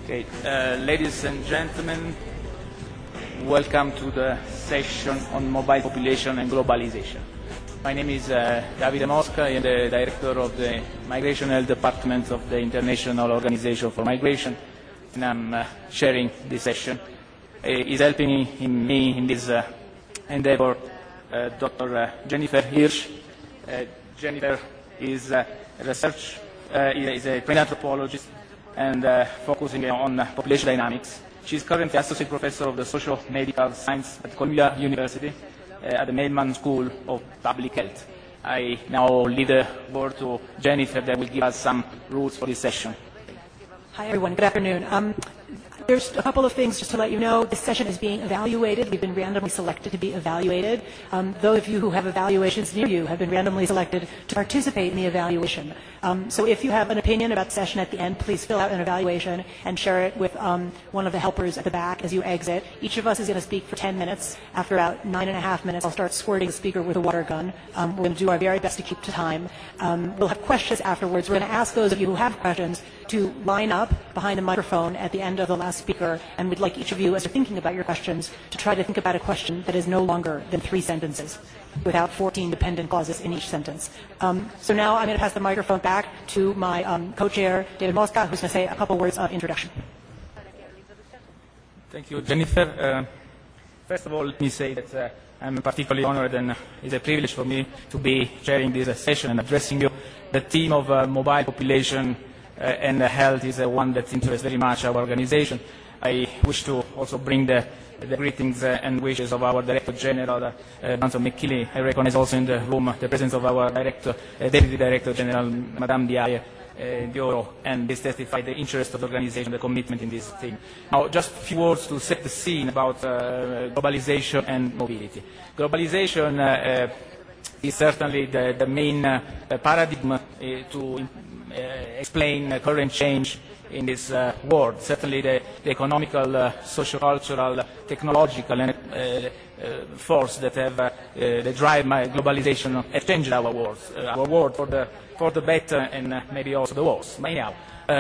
Okay, ladies and gentlemen, welcome to the session on mobile population and globalization. My name is Davide Mosca. I am the director of the Migration Health Department of the International Organization for Migration, and I'm chairing this session. Is helping me in this endeavor Dr. Jennifer Hirsch. Jennifer is a trained anthropologist and focusing on population dynamics. She is currently associate professor of the social medical science at Columbia University at the Mailman School of Public Health. I now leave the word to Jennifer that will give us some rules for this session. Hi everyone, good afternoon. There's a couple of things just to let you know. This session is being evaluated. We've been randomly selected to be evaluated. Those of you who have evaluations near you have been randomly selected to participate in the evaluation. So if you have an opinion about the session at the end, please fill out an evaluation and share it with one of the helpers at the back as you exit. Each of us is going to speak for 10 minutes. After about 9.5 minutes, I'll start squirting the speaker with a water gun. We're going to do our very best to keep to time. We'll have questions afterwards. We're going to ask those of you who have questions to line up behind the microphone at the end of the last speaker, and we'd like each of you, as you're thinking about your questions, to try to think about a question that is no longer than 3 sentences, without 14 dependent clauses in each sentence. So now I'm going to pass the microphone back to my co-chair, David Mosca, who's going to say a couple words of introduction. Thank you, Jennifer. First of all, let me say that I'm particularly honored, and it's a privilege for me to be chairing this session and addressing you. The theme of mobile population and health is one that interests very much our organization. I wish to also bring the greetings and wishes of our Director General, Anton McKinley. I recognize also in the room the presence of our Deputy Director General, Madame Dioro, and this testifies the interest of the organization, the commitment in this thing. Now, just a few words to set the scene about globalization and mobility. Globalization is certainly the main paradigm to explain current change in this world. Certainly the economical, socio-cultural, technological and force that have that drive globalization have changed our world for the better and maybe also the worse. But anyhow,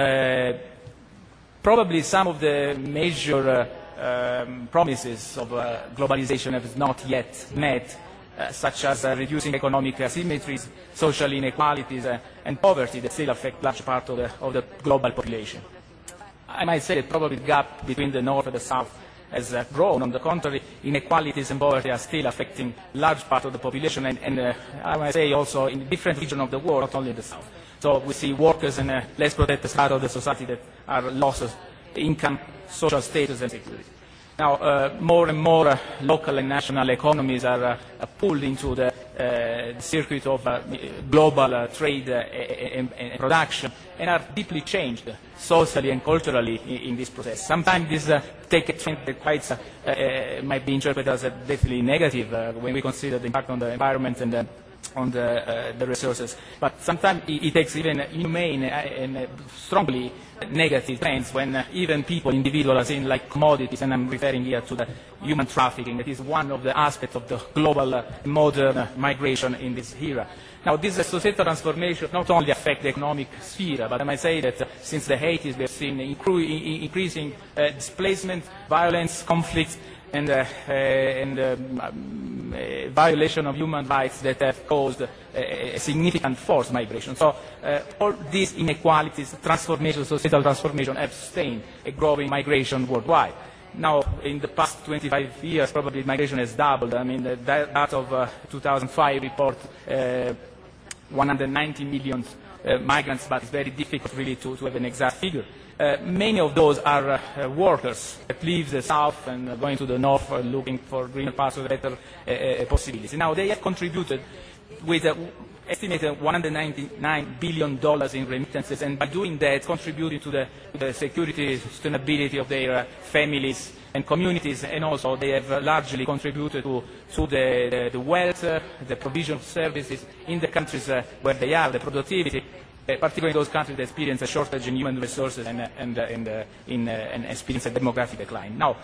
probably some of the major promises of globalization have not yet met, such as reducing economic asymmetries, social inequalities, and poverty that still affect large part of the global population. I might say that probably the gap between the North and the South has grown. On the contrary, inequalities and poverty are still affecting large part of the population, and I might say also in different regions of the world, not only in the South. So we see workers and less protected strata of the society that are lost income, social status, and security. Now, more and more local and national economies are pulled into the circuit of global trade and production, and are deeply changed socially and culturally in this process. Sometimes this take a trend that quite might be interpreted as definitely negative when we consider the impact on the environment and on the resources. But sometimes it takes even inhumane and strongly negative trends when even people, individuals, are seen like commodities, and I'm referring here to the human trafficking. That is one of the aspects of the global modern migration in this era. Now, this societal transformation not only affects the economic sphere, but I might say that since the 80s we have seen increasing displacement, violence, conflicts, and violation of human rights that have caused a significant forced migration. So all these inequalities, transformation, societal transformation, have sustained a growing migration worldwide. Now, in the past 25 years, probably migration has doubled. I mean, that of 2005 report 190 million migrants, but it's very difficult really to have an exact figure. Many of those are workers that leave the south and going to the north looking for greener pastures, better possibilities. Now, they have contributed with estimated $199 billion in remittances, and by doing that, contributing to the security, sustainability of their families and communities, and also they have largely contributed to the wealth, the provision of services in the countries where they are, the productivity, particularly those countries that experience a shortage in human resources and experience a demographic decline. Now,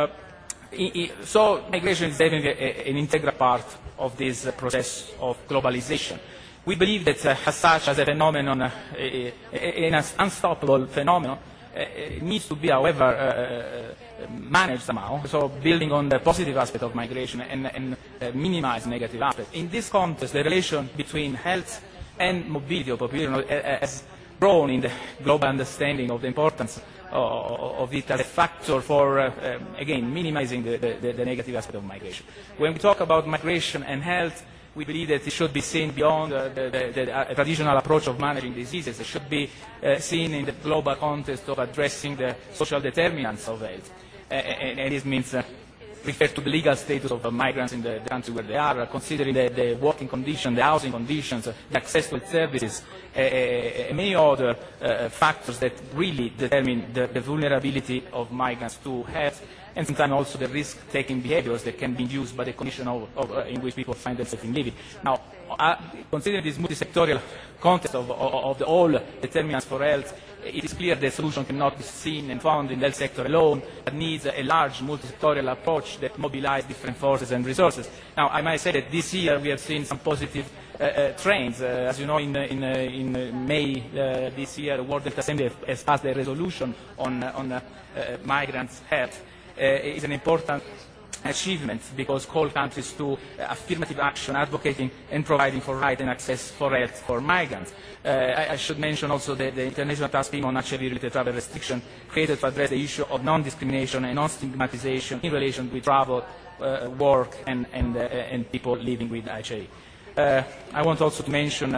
so migration is definitely an integral part of this process of globalization. We believe that as such, as a phenomenon, an unstoppable phenomenon, needs to be, however, managed somehow, so building on the positive aspect of migration and minimize negative aspects. In this context, the relation between health and mobility of population has grown in the global understanding of the importance of it as a factor for, again, minimizing the negative aspect of migration. When we talk about migration and health, we believe that it should be seen beyond the traditional approach of managing diseases. It should be seen in the global context of addressing the social determinants of health. And this means refer to the legal status of migrants in the country where they are, considering the working conditions, the housing conditions, the access to services, and many other factors that really determine the vulnerability of migrants to health, and sometimes also the risk-taking behaviors that can be induced by the condition in which people find themselves in living. Now, considering this multi-sectorial context of the all determinants for health, it is clear the solution cannot be seen and found in the health sector alone, but needs a large multi-sectorial approach that mobilizes different forces and resources. Now, I might say that this year we have seen some positive trends. As you know, in May this year, the World Health Assembly has passed a resolution on migrants' health. Is an important achievement because call countries to affirmative action, advocating and providing for right and access for health for migrants. I should mention also the International Task Team on HIV-related travel restriction created to address the issue of non-discrimination and non-stigmatization in relation with travel, work and people living with HIV. I want also to mention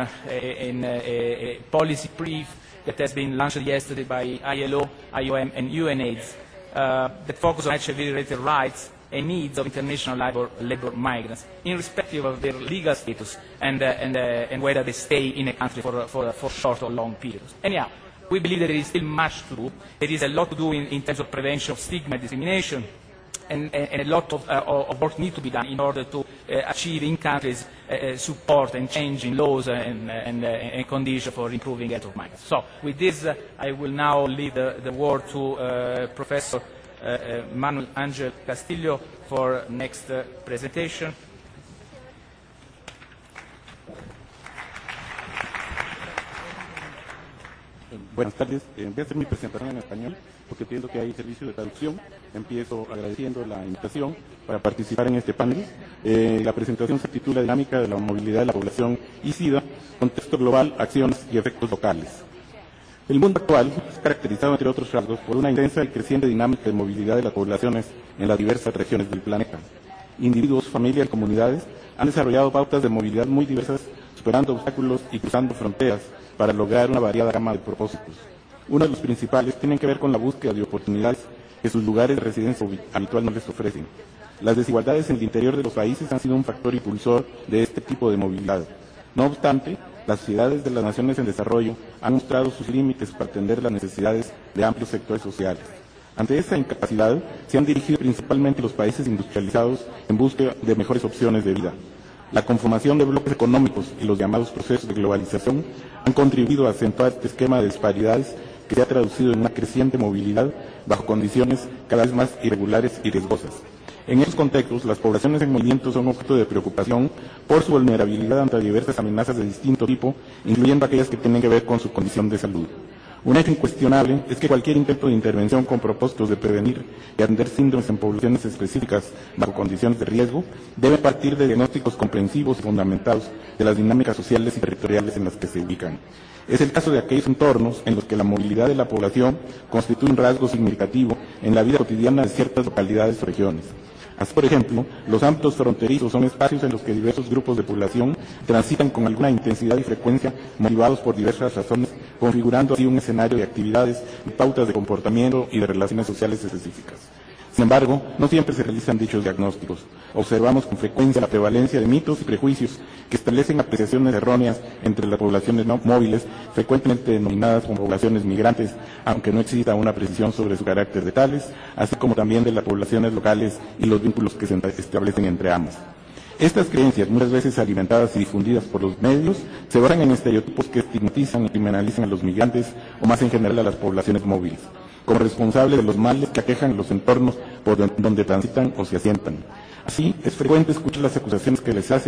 a policy brief that has been launched yesterday by ILO, IOM and UNAIDS that focus on HIV-related rights and needs of international labor migrants, irrespective of their legal status and whether they stay in a country for short or long periods. Anyhow, we believe that there is still much to do. There is a lot to do in terms of prevention of stigma and discrimination, and a lot of work needs to be done in order to achieve in countries support and change in laws and conditions for improving health of migrants. So with this, I will now leave the word to Professor Manuel Angel Castillo for next presentation. Buenas tardes. Voy a hacer mi presentación en español porque entiendo que hay servicio de traducción. Empiezo agradeciendo la invitación para participar en este panel. La presentación se titula Dinámica de la movilidad de la población y SIDA, contexto global, acciones y efectos locales. El mundo actual es caracterizado, entre otros rasgos, por una intensa y creciente dinámica de movilidad de las poblaciones en las diversas regiones del planeta. Individuos, familias y comunidades han desarrollado pautas de movilidad muy diversas, superando obstáculos y cruzando fronteras para lograr una variada gama de propósitos. Uno de los principales tiene que ver con la búsqueda de oportunidades que sus lugares de residencia habitual no les ofrecen. Las desigualdades en el interior de los países han sido un factor impulsor de este tipo de movilidad. No obstante, las sociedades de las naciones en desarrollo han mostrado sus límites para atender las necesidades de amplios sectores sociales. Ante esa incapacidad, se han dirigido principalmente los países industrializados en busca de mejores opciones de vida. La conformación de bloques económicos y los llamados procesos de globalización han contribuido a acentuar este esquema de disparidades que se ha traducido en una creciente movilidad bajo condiciones cada vez más irregulares y riesgosas. En estos contextos, las poblaciones en movimiento son objeto de preocupación por su vulnerabilidad ante diversas amenazas de distinto tipo, incluyendo aquellas que tienen que ver con su condición de salud. Un hecho incuestionable es que cualquier intento de intervención con propósitos de prevenir y atender síndromes en poblaciones específicas bajo condiciones de riesgo debe partir de diagnósticos comprensivos y fundamentados de las dinámicas sociales y territoriales en las que se ubican. Es el caso de aquellos entornos en los que la movilidad de la población constituye un rasgo significativo en la vida cotidiana de ciertas localidades o regiones. Así, por ejemplo, los ámbitos fronterizos son espacios en los que diversos grupos de población transitan con alguna intensidad y frecuencia motivados por diversas razones, configurando así un escenario de actividades y pautas de comportamiento y de relaciones sociales específicas. Sin embargo, no siempre se realizan dichos diagnósticos. Observamos con frecuencia la prevalencia de mitos y prejuicios que establecen apreciaciones erróneas entre las poblaciones no móviles, frecuentemente denominadas como poblaciones migrantes, aunque no exista una precisión sobre su carácter de tales, así como también de las poblaciones locales y los vínculos que se establecen entre ambas. Estas creencias, muchas veces alimentadas y difundidas por los medios, se basan en estereotipos que estigmatizan y criminalizan a los migrantes o más en general a las poblaciones móviles, como responsables de los males que aquejan los entornos por donde transitan o se asientan. Así, es frecuente escuchar las acusaciones que les hacen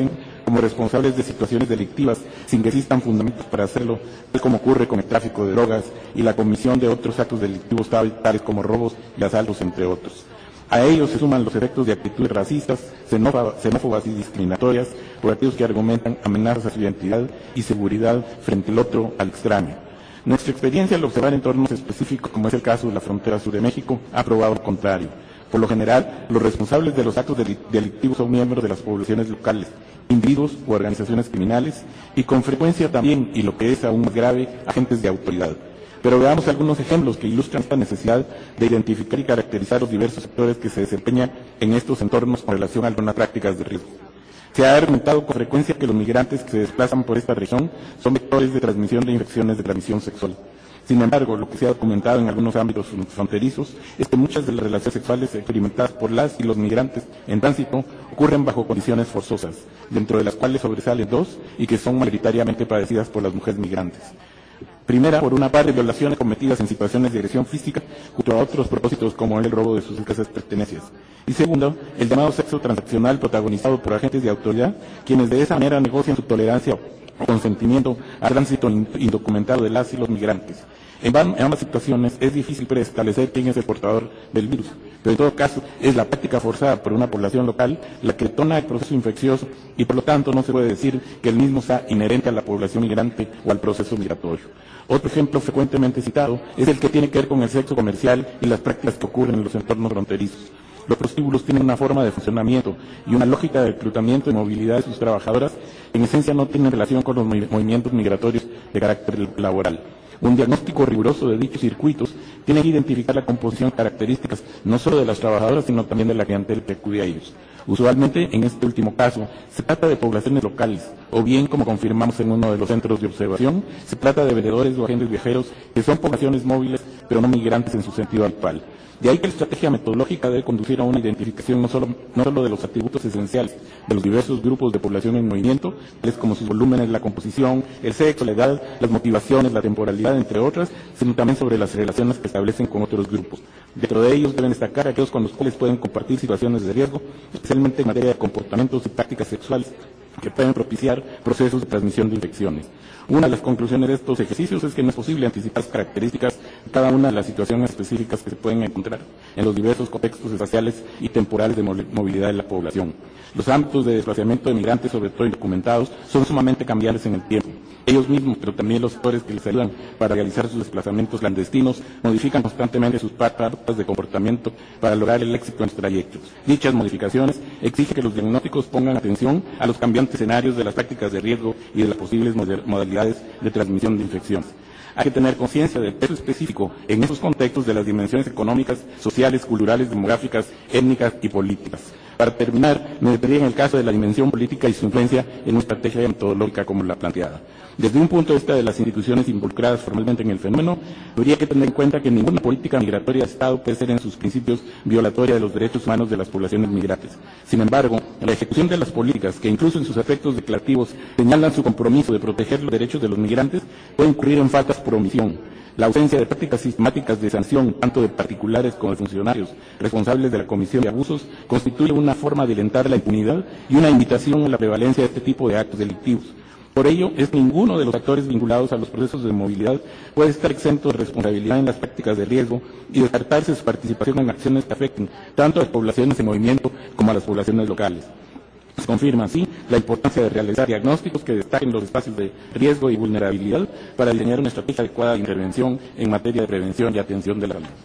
como responsables de situaciones delictivas sin que existan fundamentos para hacerlo, tal como ocurre con el tráfico de drogas y la comisión de otros actos delictivos tales como robos y asaltos, entre otros. A ellos se suman los efectos de actitudes racistas, xenófobas y discriminatorias por aquellos que argumentan amenazas a su identidad y seguridad frente al otro, al extraño. Nuestra experiencia al observar entornos específicos, como es el caso de la frontera sur de México, ha probado lo contrario. Por lo general, los responsables de los actos delictivos son miembros de las poblaciones locales, individuos u organizaciones criminales, y con frecuencia también, y lo que es aún más grave, agentes de autoridad. Pero veamos algunos ejemplos que ilustran esta necesidad de identificar y caracterizar los diversos sectores que se desempeñan en estos entornos con relación a algunas prácticas de riesgo. Se ha argumentado con frecuencia que los migrantes que se desplazan por esta región son vectores de transmisión de infecciones de transmisión sexual. Sin embargo, lo que se ha documentado en algunos ámbitos fronterizos es que muchas de las relaciones sexuales experimentadas por las y los migrantes en tránsito ocurren bajo condiciones forzosas, dentro de las cuales sobresalen dos y que son mayoritariamente padecidas por las mujeres migrantes. Primera, por una parte, violaciones cometidas en situaciones de agresión física junto a otros propósitos como el robo de sus escasas pertenencias. Y segundo, el llamado sexo transaccional protagonizado por agentes de autoridad, quienes de esa manera negocian su tolerancia o consentimiento al tránsito indocumentado de las y los migrantes. En ambas situaciones es difícil preestablecer quién es el portador del virus, pero en todo caso es la práctica forzada por una población local la que detona el proceso infeccioso y por lo tanto no se puede decir que el mismo sea inherente a la población migrante o al proceso migratorio. Otro ejemplo frecuentemente citado es el que tiene que ver con el sexo comercial y las prácticas que ocurren en los entornos fronterizos. Los prostíbulos tienen una forma de funcionamiento y una lógica de reclutamiento y movilidad de sus trabajadoras que en esencia no tienen relación con los movimientos migratorios de carácter laboral. Un diagnóstico riguroso de dichos circuitos tiene que identificar la composición y características no solo de las trabajadoras, sino también de la clientela que acude a ellos. Usualmente, en este último caso, se trata de poblaciones locales, o bien, como confirmamos en uno de los centros de observación, se trata de vendedores o agentes viajeros que son poblaciones móviles, pero no migrantes en su sentido habitual. De ahí que la estrategia metodológica debe conducir a una identificación no solo de los atributos esenciales de los diversos grupos de población en movimiento, tales como sus volúmenes, la composición, el sexo, la edad, las motivaciones, la temporalidad, entre otras, sino también sobre las relaciones que establecen con otros grupos. Dentro de ellos deben destacar aquellos con los cuales pueden compartir situaciones de riesgo, especialmente en materia de comportamientos y prácticas sexuales, que pueden propiciar procesos de transmisión de infecciones. Una de las conclusiones de estos ejercicios es que no es posible anticipar las características de cada una de las situaciones específicas que se pueden encontrar en los diversos contextos espaciales y temporales de movilidad de la población. Los ámbitos de desplazamiento de migrantes, sobre todo indocumentados, son sumamente cambiables en el tiempo. Ellos mismos, pero también los sectores que les ayudan para realizar sus desplazamientos clandestinos, modifican constantemente sus pautas de comportamiento para lograr el éxito en sus trayectos. Dichas modificaciones exigen que los diagnósticos pongan atención a los cambiantes escenarios de las prácticas de riesgo y de las posibles modalidades de transmisión de infecciones. Hay que tener conciencia del peso específico en esos contextos de las dimensiones económicas, sociales, culturales, demográficas, étnicas y políticas. Para terminar, me detendría en el caso de la dimensión política y su influencia en una estrategia metodológica como la planteada. Desde un punto de vista de las instituciones involucradas formalmente en el fenómeno, habría que tener en cuenta que ninguna política migratoria de Estado puede ser en sus principios violatoria de los derechos humanos de las poblaciones migrantes. Sin embargo, la ejecución de las políticas, que incluso en sus efectos declarativos señalan su compromiso de proteger los derechos de los migrantes, puede incurrir en faltas por omisión. La ausencia de prácticas sistemáticas de sanción, tanto de particulares como de funcionarios responsables de la comisión de abusos, constituye una forma de alentar la impunidad y una invitación a la prevalencia de este tipo de actos delictivos. Por ello, ninguno de los actores vinculados a los procesos de movilidad puede estar exento de responsabilidad en las prácticas de riesgo y descartarse su participación en acciones que afecten tanto a las poblaciones en movimiento como a las poblaciones locales. Se confirma así la importancia de realizar diagnósticos que destaquen los espacios de riesgo y vulnerabilidad para diseñar una estrategia adecuada de intervención en materia de prevención y atención de la salud.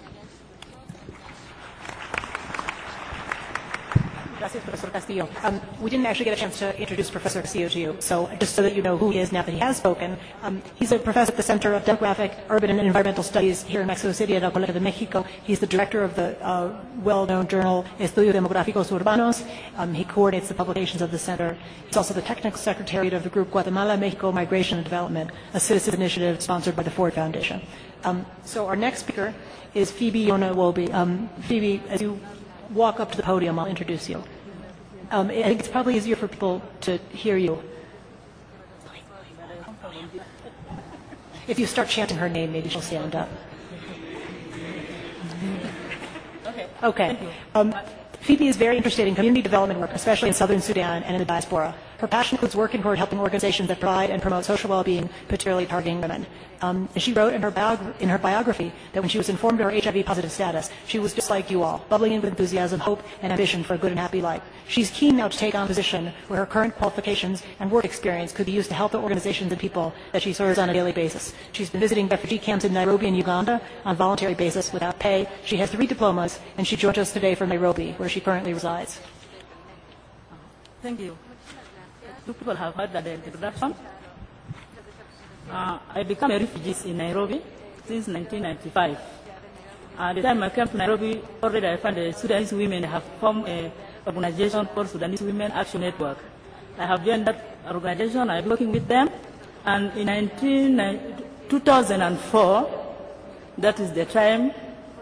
Gracias, Professor Castillo. We didn't actually get a chance to introduce Professor Castillo to you, so just so that you know who he is now that he has spoken, he's a professor at the Center of Demographic, Urban and Environmental Studies here in Mexico City at El Colegio de Mexico. He's the director of the well-known journal Estudios Demográficos Urbanos. He coordinates the publications of the center. He's also the technical secretariat of the group Guatemala, Mexico, Migration and Development, a citizen initiative sponsored by the Ford Foundation. So our next speaker is Phoebe Yona-Wobi. Phoebe, as you walk up to the podium, I'll introduce you. I think it's probably easier for people to hear you. If you start chanting her name, maybe she'll stand up. Okay. Phoebe is very interested in community development work, especially in southern Sudan and in the diaspora. Her passion includes working toward helping organizations that provide and promote social well-being, particularly targeting women. And she wrote in her biography that when she was informed of her HIV-positive status, she was just like you all, bubbling in with enthusiasm, hope, and ambition for a good and happy life. She's keen now to take on a position where her current qualifications and work experience could be used to help the organizations and people that she serves on a daily basis. She's been visiting refugee camps in Nairobi and Uganda on a voluntary basis without pay. She has 3 diplomas, and she joined us today from Nairobi, where she currently resides. Thank you. You people have heard the introduction. I became a refugee in Nairobi since 1995. At the time I came to Nairobi, already I found the Sudanese women have formed an organization called Sudanese Women Action Network. I have joined that organization. I'm working with them. And in 2004, that is the time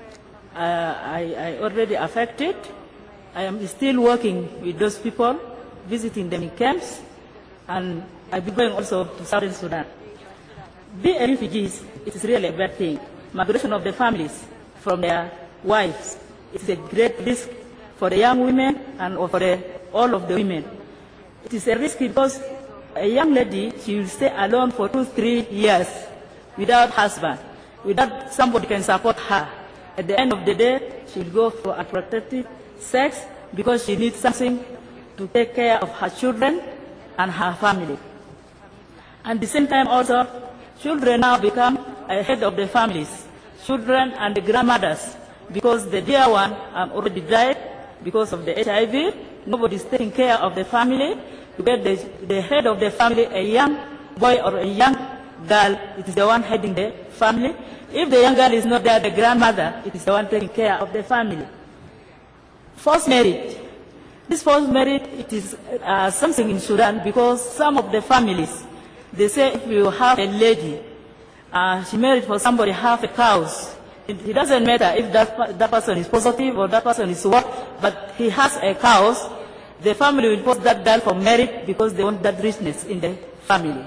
I already affected. I am still working with those people, visiting them in camps, and I'll be going also to Southern Sudan. Being a refugee, it is really a bad thing. Migration of the families from their wives, it is a great risk for the young women and for all of the women. It is a risk because a young lady, she will stay alone for 2-3 years without husband, without somebody can support her. At the end of the day, she will go for unprotected sex because she needs something to take care of her children and her family. And at the same time also, children now become a head of the families, children and the grandmothers, because the dear one already died because of the HIV. Nobody is taking care of the family. You get the head of the family, a young boy or a young girl, it is the one heading the family. If the young girl is not there, the grandmother, it is the one taking care of the family. Forced marriage. This forced marriage, it is something in Sudan because some of the families, they say if you have a lady, she married for somebody, have a cows. It doesn't matter if that person is positive or that person is what, but he has a cows. The family will post that girl for marriage because they want that richness in the family.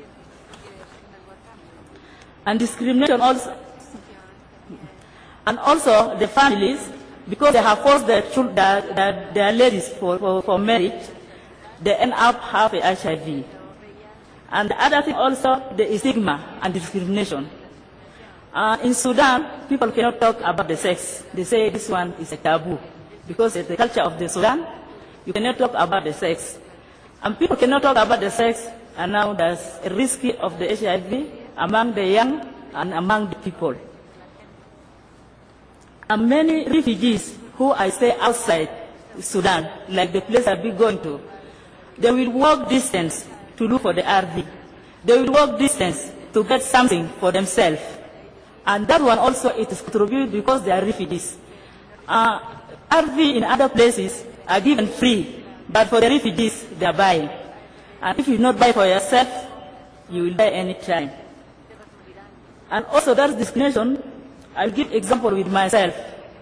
And discrimination also. And also the families, because they have forced their ladies for marriage, they end up having HIV. And the other thing also, the stigma and discrimination. In Sudan, people cannot talk about the sex. They say this one is a taboo. Because it's the culture of the Sudan, you cannot talk about the sex. And people cannot talk about the sex, and now there's a risk of the HIV among the young and among the people. And many refugees who I stay outside Sudan, like the place I've been going to, they will walk distance to look for the RV. They will walk distance to get something for themselves. And that one also it is contributed because they are refugees. RV in other places are given free, but for the refugees, they are buying. And if you not buy for yourself, you will buy any time. And also that discrimination, I'll give example with myself.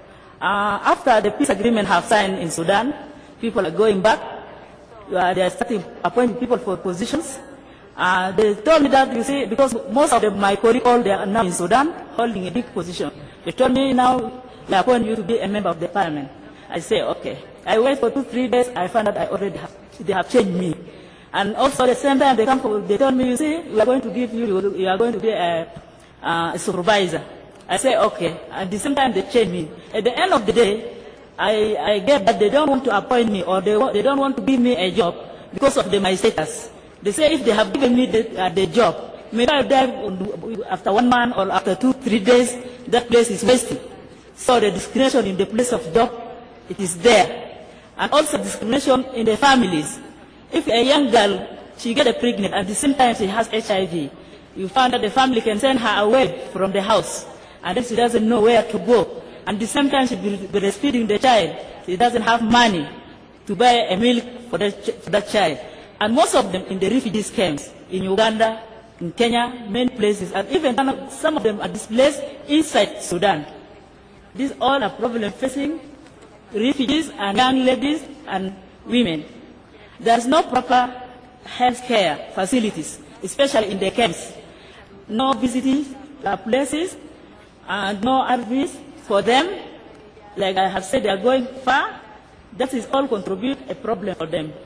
After the peace agreement have signed in Sudan, people are going back. They are starting appointing people for positions. They told me that, you see, because most of my colleagues, they are now in Sudan, holding a big position. They told me now, they appoint you to be a member of the parliament. I say, okay. I wait for 2-3 days, I found out they have changed me. And also at the same time, they told me, you see, we are going to give you are going to be a supervisor. I say, okay. At the same time, they changed me. At the end of the day, I get that they don't want to appoint me or they don't want to give me a job because of my status. They say if they have given me the job, maybe after 1 month or after 2-3 days, that place is wasted. So the discrimination in the place of job, it is there. And also discrimination in the families. If a young girl, she gets pregnant, at the same time she has HIV, you find that the family can send her away from the house, and then she doesn't know where to go. And at the same time she will be breastfeeding the child. She doesn't have money to buy a milk for that child. And most of them in the refugees camps, in Uganda, in Kenya, many places, and even some of them are displaced inside Sudan. These all are problems facing refugees and young ladies and women. There is no proper health care facilities, especially in the camps. No visiting places, and no RVs for them. Like I have said, they are going far. That is all contribute a problem for them.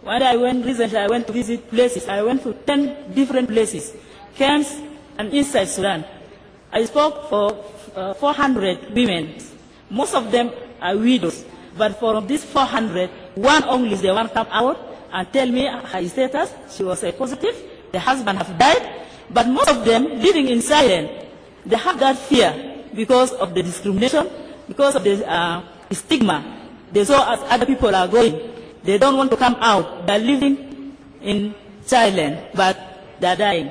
When I went recently, I went to visit places. I went to 10 different places, camps and inside Sudan. I spoke for 400 women. Most of them are widows. But from these 400, one only is the one come out and tell me her status. She was a positive. The husband have died. But most of them living in silence. They have that fear because of the discrimination, because of the stigma. They saw as other people are going. They don't want to come out. They're living in silence, but they're dying.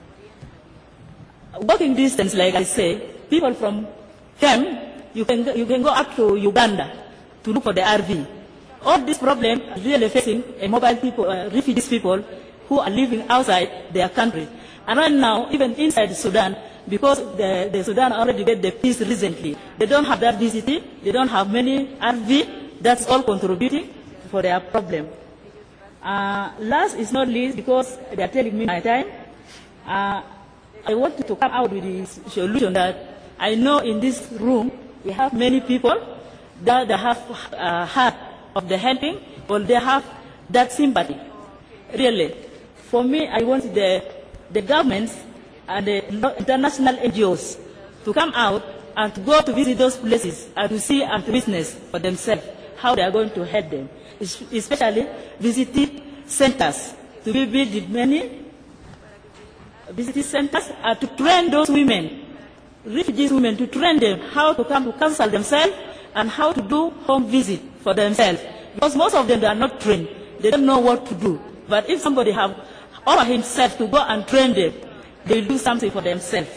Walking distance, like I say, people from camp, you can go up to Uganda to look for the RV. All this problem is really facing mobile people, refugees people who are living outside their country. And right now, even inside Sudan, because the Sudan already get the peace recently, they don't have that visiting, they don't have many RV, that's all contributing for their problem. Last is not least, because they are telling me my time, I wanted to come out with this solution that I know in this room we have many people that they have heart of the helping, or they have that sympathy. Really, for me, I want the governments and the international NGOs to come out and to go to visit those places and to see and to witness for themselves how they are going to help them, especially visiting centers to be built in many visiting centers and to train those women, refugees women, to train them how to come to counsel themselves and how to do home visit for themselves. Because most of them, they are not trained. They don't know what to do. But if somebody have offered himself to go and train them, they will do something for themselves.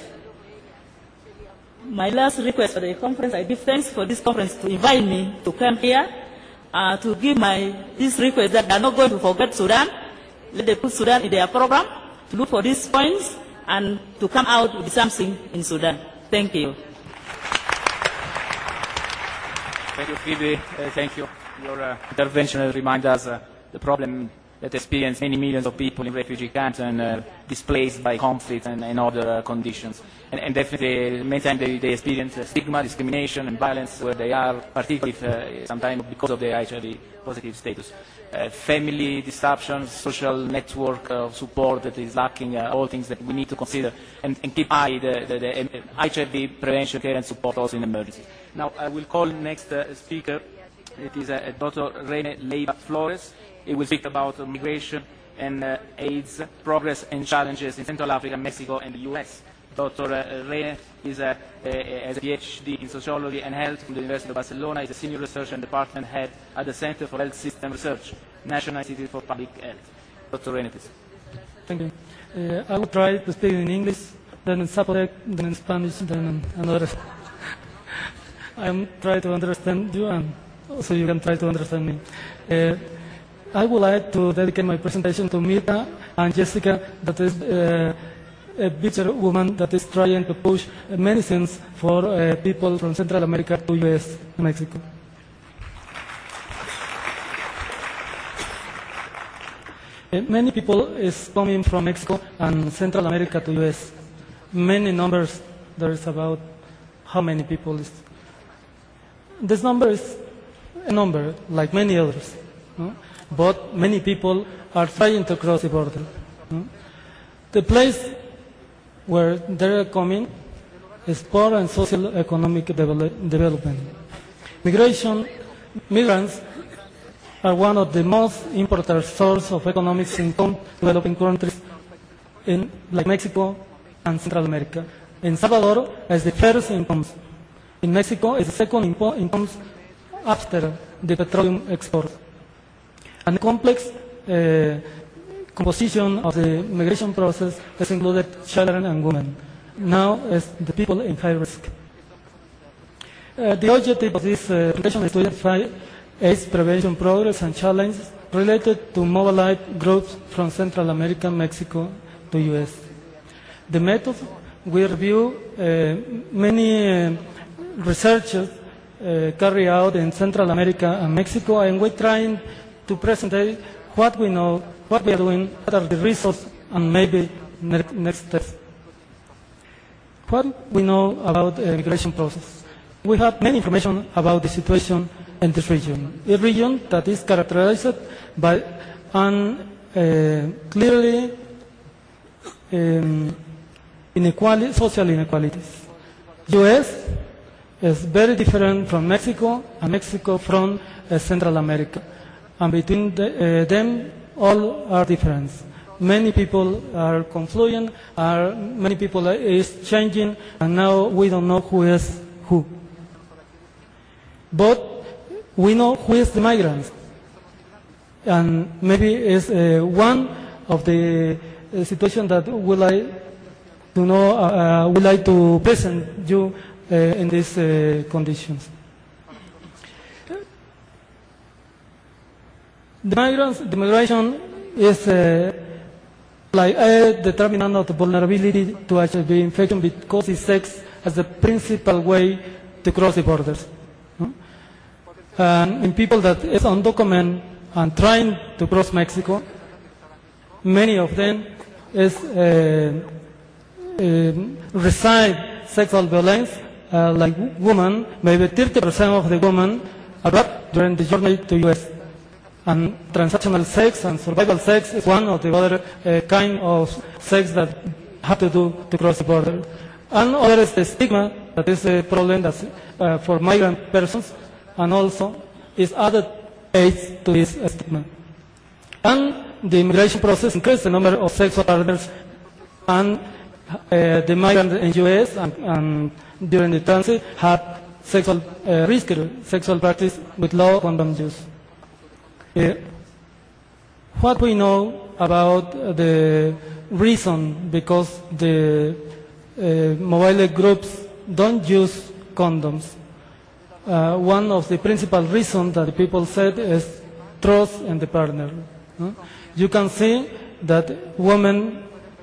My last request for the conference, I give thanks for this conference to invite me to come here to give this request that they are not going to forget Sudan. Let them put Sudan in their program, to look for these points and to come out with something in Sudan. Thank you. Thank you, Phoebe. Thank you. Your intervention reminds us the problem that experience many millions of people in refugee camps and displaced by conflict and other conditions. And definitely, many times they experience stigma, discrimination, and violence where they are, particularly sometimes because of their HIV positive status. Family disruptions, social network of support that is lacking, all things that we need to consider and keep eye the HIV prevention, care and support also in emergencies. Now, I will call next speaker. It is Dr. Rene Leiva Flores. He will speak about migration and AIDS, progress and challenges in Central Africa, Mexico, and the U.S. Dr. Rene has a PhD in sociology and health from the University of Barcelona. He is a senior researcher and department head at the Center for Health System Research, National Institute for Public Health. Dr. Rene, please. Thank you. I will try to speak in English, then in Zapotec, then in Spanish, then in another. I am trying to understand you, and also you can try to understand me. I would like to dedicate my presentation to Mita and Jessica, that is a bitter woman that is trying to push medicines for people from Central America to U.S. and Mexico. Many people is coming from Mexico and Central America to U.S. Many numbers, there is about how many people is. This number is a number, like many others. No? But many people are trying to cross the border. No? The place where they are coming is poor and social economic development. Migrants are one of the most important sources of economic income to developing countries like Mexico and Central America. In Salvador, as the first incomes. In Mexico, is the second incomes after the petroleum export. And the complex composition of the migration process has included children and women. Now, as the people in high risk. The objective of this presentation is to identify AIDS prevention progress and challenges related to mobilize groups from Central America, Mexico to U.S. The method, we review many researches carried out in Central America and Mexico, and we're trying to present what we know, what we are doing, what are the results, and maybe next steps. What we know about the migration process. We have many information about the situation in this region. A region that is characterized by and clearly social inequalities. U.S. is very different from Mexico, and Mexico from Central America. And between them, all are different. Many people are confluent, many people is changing, and now we don't know who is who. But we know who is the migrants. And maybe it's one of the situations that we like to know, we like to present you in these conditions. The migration is like a determinant of the vulnerability to HIV infection because it sex as the principal way to cross the borders. And in people that is undocumented and trying to cross Mexico, many of them is reside sexual violence, like women, maybe 30% of the women abroad during the journey to U.S. And transactional sex and survival sex is one of the other kind of sex that have to do to cross the border. And other is the stigma, that is a problem that's, for migrant persons, and also is added aids to this stigma. And the immigration process increases the number of sexual partners, and the migrants in U.S. and during the transit have sexual risky sexual practice with low condom use. What we know about the reason because the mobile groups don't use condoms, one of the principal reasons that the people said is trust in the partner. You can see that women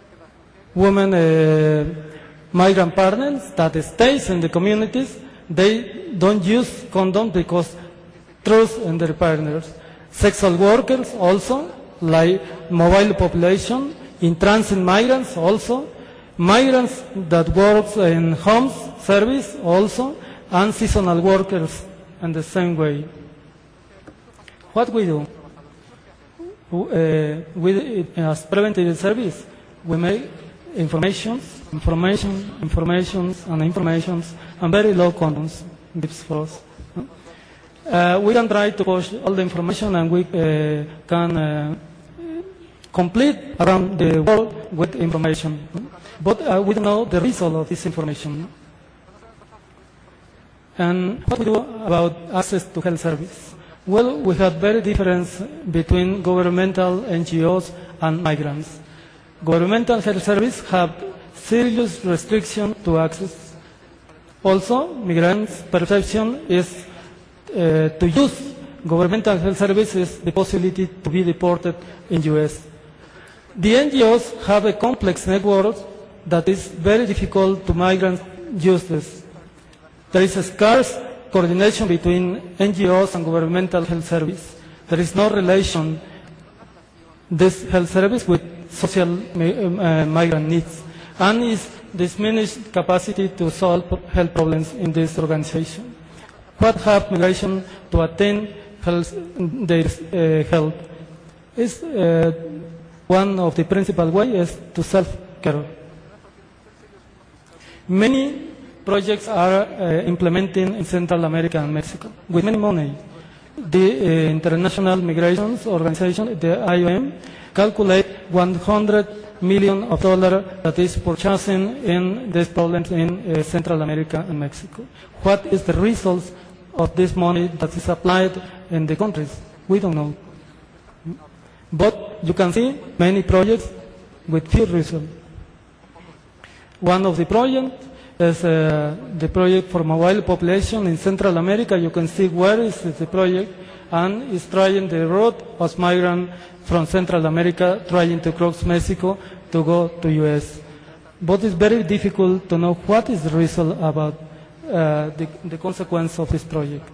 migrant partners that stays in the communities, they don't use condoms because trust in their partners. Sexual workers also, like mobile population, in transit migrants also, migrants that work in homes service also, and seasonal workers in the same way. What we do? As preventive service, we make information, and very low condoms, tips for us. We can try to push all the information, and we can complete around the world with information. But we don't know the result of this information. And what we do about access to health service? Well, we have very difference between governmental NGOs and migrants. Governmental health service have serious restriction to access. Also, migrants' perception is to use governmental health services the possibility to be deported in U.S. The NGOs have a complex network that is very difficult to migrants use this. There is a scarce coordination between NGOs and governmental health service. There is no relation this health service with social migrant needs, and is diminished capacity to solve health problems in this organization. What have migration to attain their health is one of the principal ways is to self-care. Many projects are implementing in Central America and Mexico with many money. The International Migration Organization, the IOM, calculate $100 million that is purchasing in these problems in Central America and Mexico. What is the results of this money that is applied in the countries? We don't know. But you can see many projects with few results. One of the projects is the project for mobile population in Central America. You can see where is the project, and is trying the route of migrants from Central America trying to cross Mexico to go to U.S. But it's very difficult to know what is the result about the consequence of this project.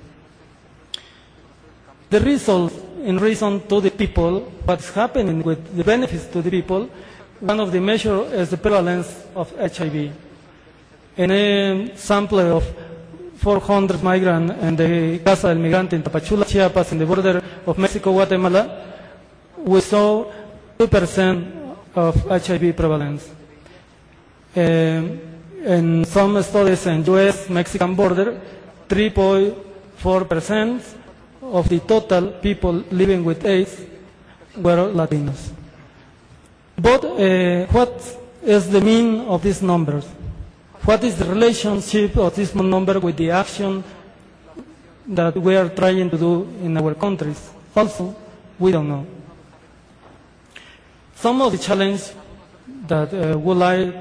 The result in relation to the people, what's happening with the benefits to the people, one of the measures is the prevalence of HIV. In a sample of 400 migrants in the Casa del Migrante in Tapachula, Chiapas, in the border of Mexico, Guatemala, we saw 2% of HIV prevalence. In some studies in U.S.-Mexican border, 3.4% of the total people living with AIDS were Latinos. But what is the mean of these numbers? What is the relationship of this number with the action that we are trying to do in our countries? Also, we don't know. Some of the challenges that would like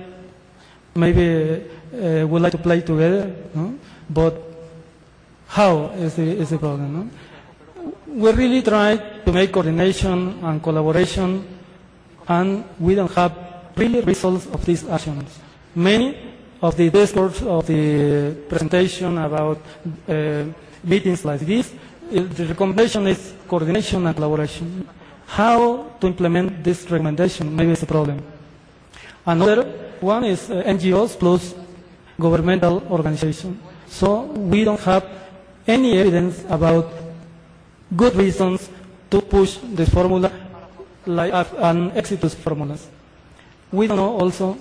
to play together, no? But how is the problem? No? We really try to make coordination and collaboration, and we don't have really results of these actions. Many of the discourse of the presentation about meetings like this, the recommendation is coordination and collaboration. How to implement this recommendation maybe is a problem. Another one is NGOs plus governmental organizations. So we don't have any evidence about good reasons to push this formula like an exitous formulas. We don't know also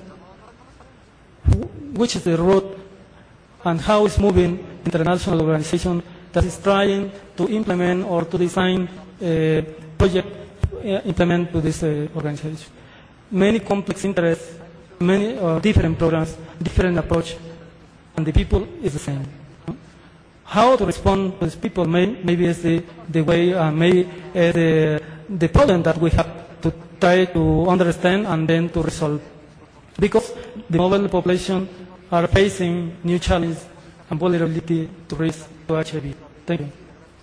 which is the route and how is moving international organization that is trying to implement or to design a project implement to this organization. Many complex interests, many different programs, different approach, and the people is the same. How to respond to these people maybe is the way, the problem that we have to try to understand and then to resolve. Because the mobile population are facing new challenges and vulnerability to risk to HIV. Thank you.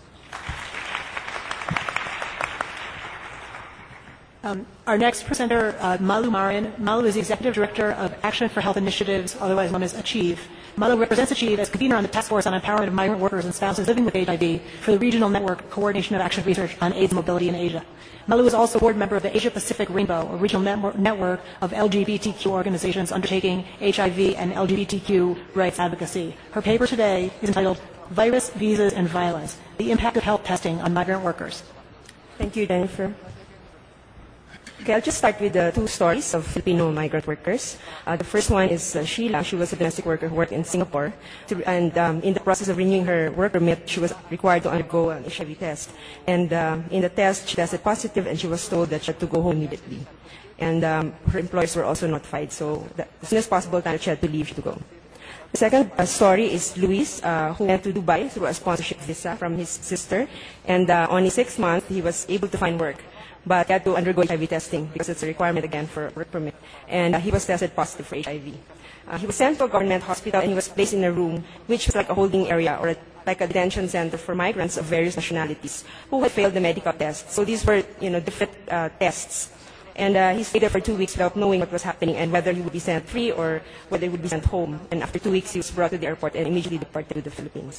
Our next presenter, Malu Marin. Malu is the Executive Director of Action for Health Initiatives, otherwise known as ACHIEVE. Malu represents ACHIEVE as convener on the Task Force on Empowerment of Migrant Workers and Spouses Living with HIV for the Regional Network Coordination of Action Research on AIDS Mobility in Asia. Malu is also a board member of the Asia Pacific Rainbow, a regional network of LGBTQ organizations undertaking HIV and LGBTQ rights advocacy. Her paper today is entitled Virus, Visas, and Violence, the Impact of Health Testing on Migrant Workers. Thank you, Jennifer. Okay, I'll just start with the two stories of Filipino migrant workers. The first one is Sheila. She was a domestic worker who worked in Singapore. In the process of renewing her work permit, she was required to undergo an HIV test. And in the test, she tested positive, and she was told that she had to go home immediately. And her employers were also notified, so as soon as possible, she had to leave to go. The second story is Luis, who went to Dubai through a sponsorship visa from his sister. And on his 6th month, he was able to find work, but he had to undergo HIV testing because it's a requirement again for work permit. And he was tested positive for HIV. He was sent to a government hospital, and he was placed in a room which was like a holding area or like a detention center for migrants of various nationalities who had failed the medical test. So these were, different tests. And he stayed there for 2 weeks without knowing what was happening and whether he would be sent free or whether he would be sent home. And after 2 weeks, he was brought to the airport and immediately deported to the Philippines.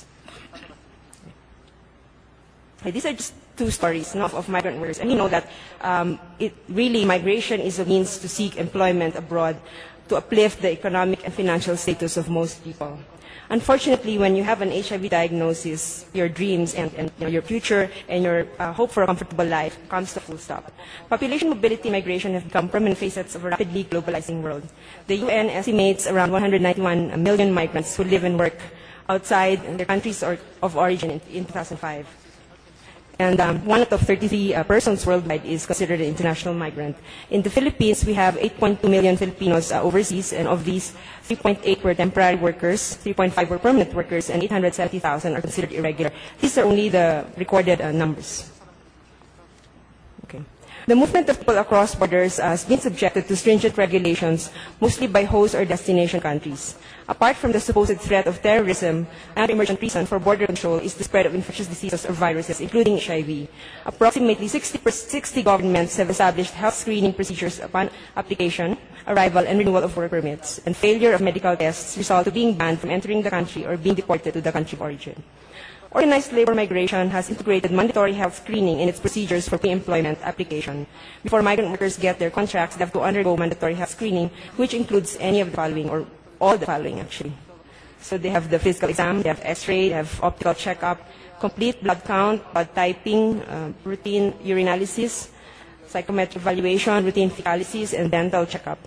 Okay, these are just two stories of migrant workers. And you know that migration is a means to seek employment abroad to uplift the economic and financial status of most people. Unfortunately, when you have an HIV diagnosis, your dreams and your future and your hope for a comfortable life comes to full stop. Population mobility migration have become prominent facets of a rapidly globalizing world. The UN estimates around 191 million migrants who live and work outside their countries of origin in 2005. And 1 out of 33 persons worldwide is considered an international migrant. In the Philippines, we have 8.2 million Filipinos overseas, and of these, 3.8 were temporary workers, 3.5 were permanent workers, and 870,000 are considered irregular. These are only the recorded numbers. Okay. The movement of people across borders has been subjected to stringent regulations, mostly by host or destination countries. Apart from the supposed threat of terrorism, another emergent reason for border control is the spread of infectious diseases or viruses, including HIV. Approximately 60 governments have established health screening procedures upon application, arrival, and renewal of work permits, and failure of medical tests result in being banned from entering the country or being deported to the country of origin. Organized labor migration has integrated mandatory health screening in its procedures for pre-employment application. Before migrant workers get their contracts, they have to undergo mandatory health screening, which includes any of the following, or all the following actually. So they have the physical exam, they have x-ray, they have optical checkup, complete blood count, blood typing, routine urinalysis, psychometric evaluation, routine fecalysis, and dental checkup.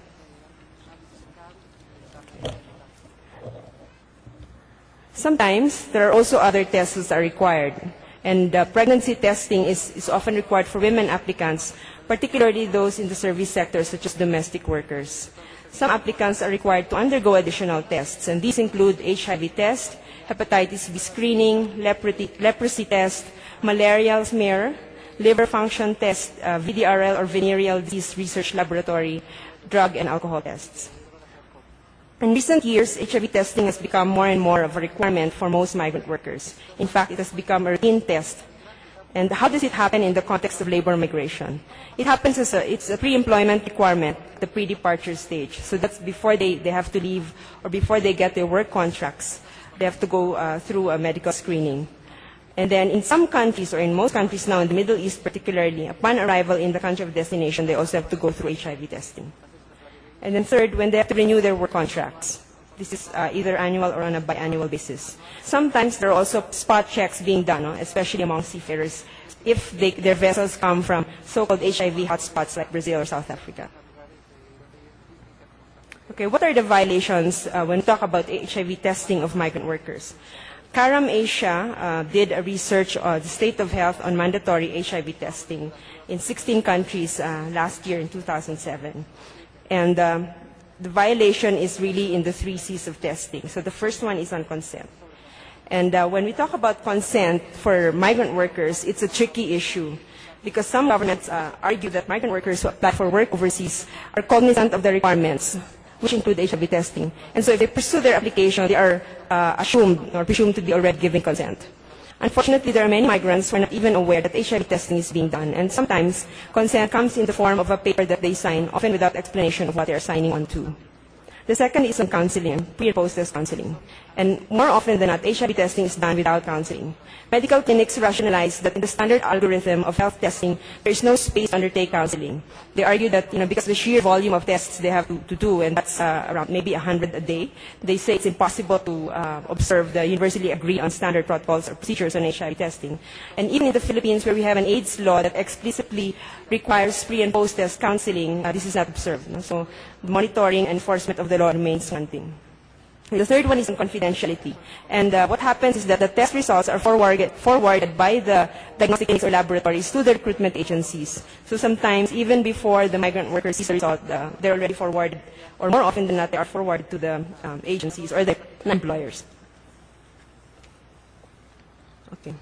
Sometimes there are also other tests that are required, and pregnancy testing is often required for women applicants, particularly those in the service sector such as domestic workers. Some applicants are required to undergo additional tests, and these include HIV test, hepatitis B screening, leprosy test, malarial smear, liver function test, VDRL or venereal disease research laboratory, drug and alcohol tests. In recent years, HIV testing has become more and more of a requirement for most migrant workers. In fact, it has become a routine test. And how does it happen in the context of labor migration? It happens as it's a pre-employment requirement, the pre-departure stage. So that's before they have to leave or before they get their work contracts. They have to go through a medical screening. And then in some countries, or in most countries now, in the Middle East particularly, upon arrival in the country of destination, they also have to go through HIV testing. And then third, when they have to renew their work contracts. This is either annual or on a biannual basis. Sometimes there are also spot checks being done, especially among seafarers, if their vessels come from so-called HIV hotspots like Brazil or South Africa. Okay, what are the violations when we talk about HIV testing of migrant workers? CARAM Asia did a research on the state of health on mandatory HIV testing in 16 countries last year in 2007. And the violation is really in the 3 C's of testing. So the first one is on consent. And when we talk about consent for migrant workers, it's a tricky issue because some governments argue that migrant workers who apply for work overseas are cognizant of the requirements, which include HIV testing. And so if they pursue their application, they are assumed or presumed to be already giving consent. Unfortunately, there are many migrants who are not even aware that HIV testing is being done, and sometimes consent comes in the form of a paper that they sign, often without explanation of what they are signing on to. The second is on counseling, pre- and post-test counseling. And more often than not, HIV testing is done without counseling. Medical clinics rationalize that in the standard algorithm of health testing, there is no space to undertake counseling. They argue that because of the sheer volume of tests they have to do, and that's around maybe 100 a day, they say it's impossible to observe the universally agreed on standard protocols or procedures on HIV testing. And even in the Philippines, where we have an AIDS law that explicitly requires pre- and post-test counseling, this is not observed. So monitoring and enforcement of the law remains wanting. The third one is on confidentiality. And what happens is that the test results are forwarded by the diagnostic clinics or laboratories to the recruitment agencies. So sometimes, even before the migrant worker sees the result, they're already forwarded, or more often than not, they are forwarded to the agencies or the employers. Okay.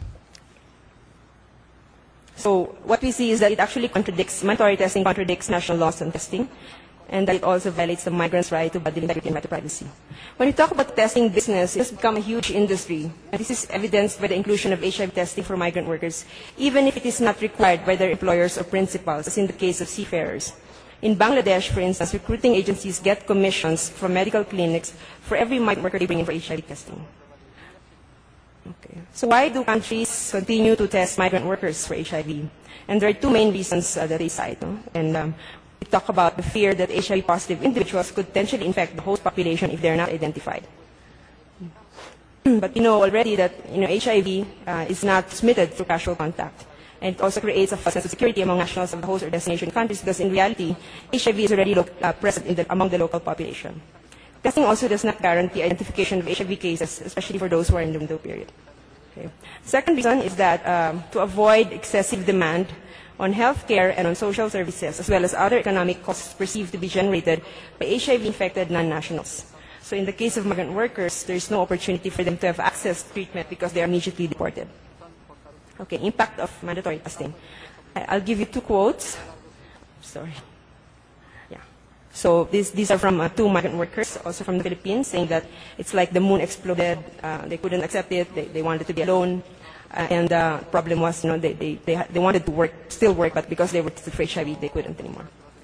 So what we see is that it actually mandatory testing contradicts national laws on testing, and that it also violates the migrants' right to bodily integrity and right to privacy. When we talk about the testing business, it has become a huge industry, and this is evidenced by the inclusion of HIV testing for migrant workers, even if it is not required by their employers or principals, as in the case of seafarers. In Bangladesh, for instance, recruiting agencies get commissions from medical clinics for every migrant worker they bring in for HIV testing. Okay. So why do countries continue to test migrant workers for HIV? And there are 2 main reasons that they cite. And we talk about the fear that HIV-positive individuals could potentially infect the host population if they are not identified. But we know already that HIV is not transmitted through casual contact. And it also creates a false sense of security among nationals of the host or destination countries because in reality, HIV is already present among the local population. Testing also does not guarantee identification of HIV cases, especially for those who are in the window period. Okay. Second reason is that to avoid excessive demand on healthcare and on social services, as well as other economic costs perceived to be generated by HIV-infected non-nationals. So in the case of migrant workers, there is no opportunity for them to have access to treatment because they are immediately deported. Okay, impact of mandatory testing. I'll give you 2 quotes. Sorry. Yeah. So these are from 2 migrant workers, also from the Philippines, saying that it's like the moon exploded. They couldn't accept it. They wanted to be alone. And the problem was, they wanted to still work, but because they were tested for HIV, they couldn't anymore.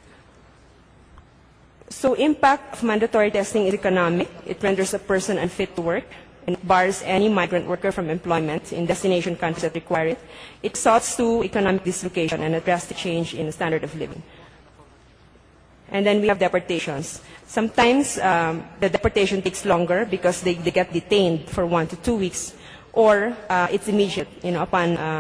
So impact of mandatory testing is economic. It renders a person unfit to work, and it bars any migrant worker from employment in destination countries that require it. It results to economic dislocation and a drastic change in the standard of living. And then we have deportations. Sometimes the deportation takes longer because they get detained for 1 to 2 weeks, or it's immediate, upon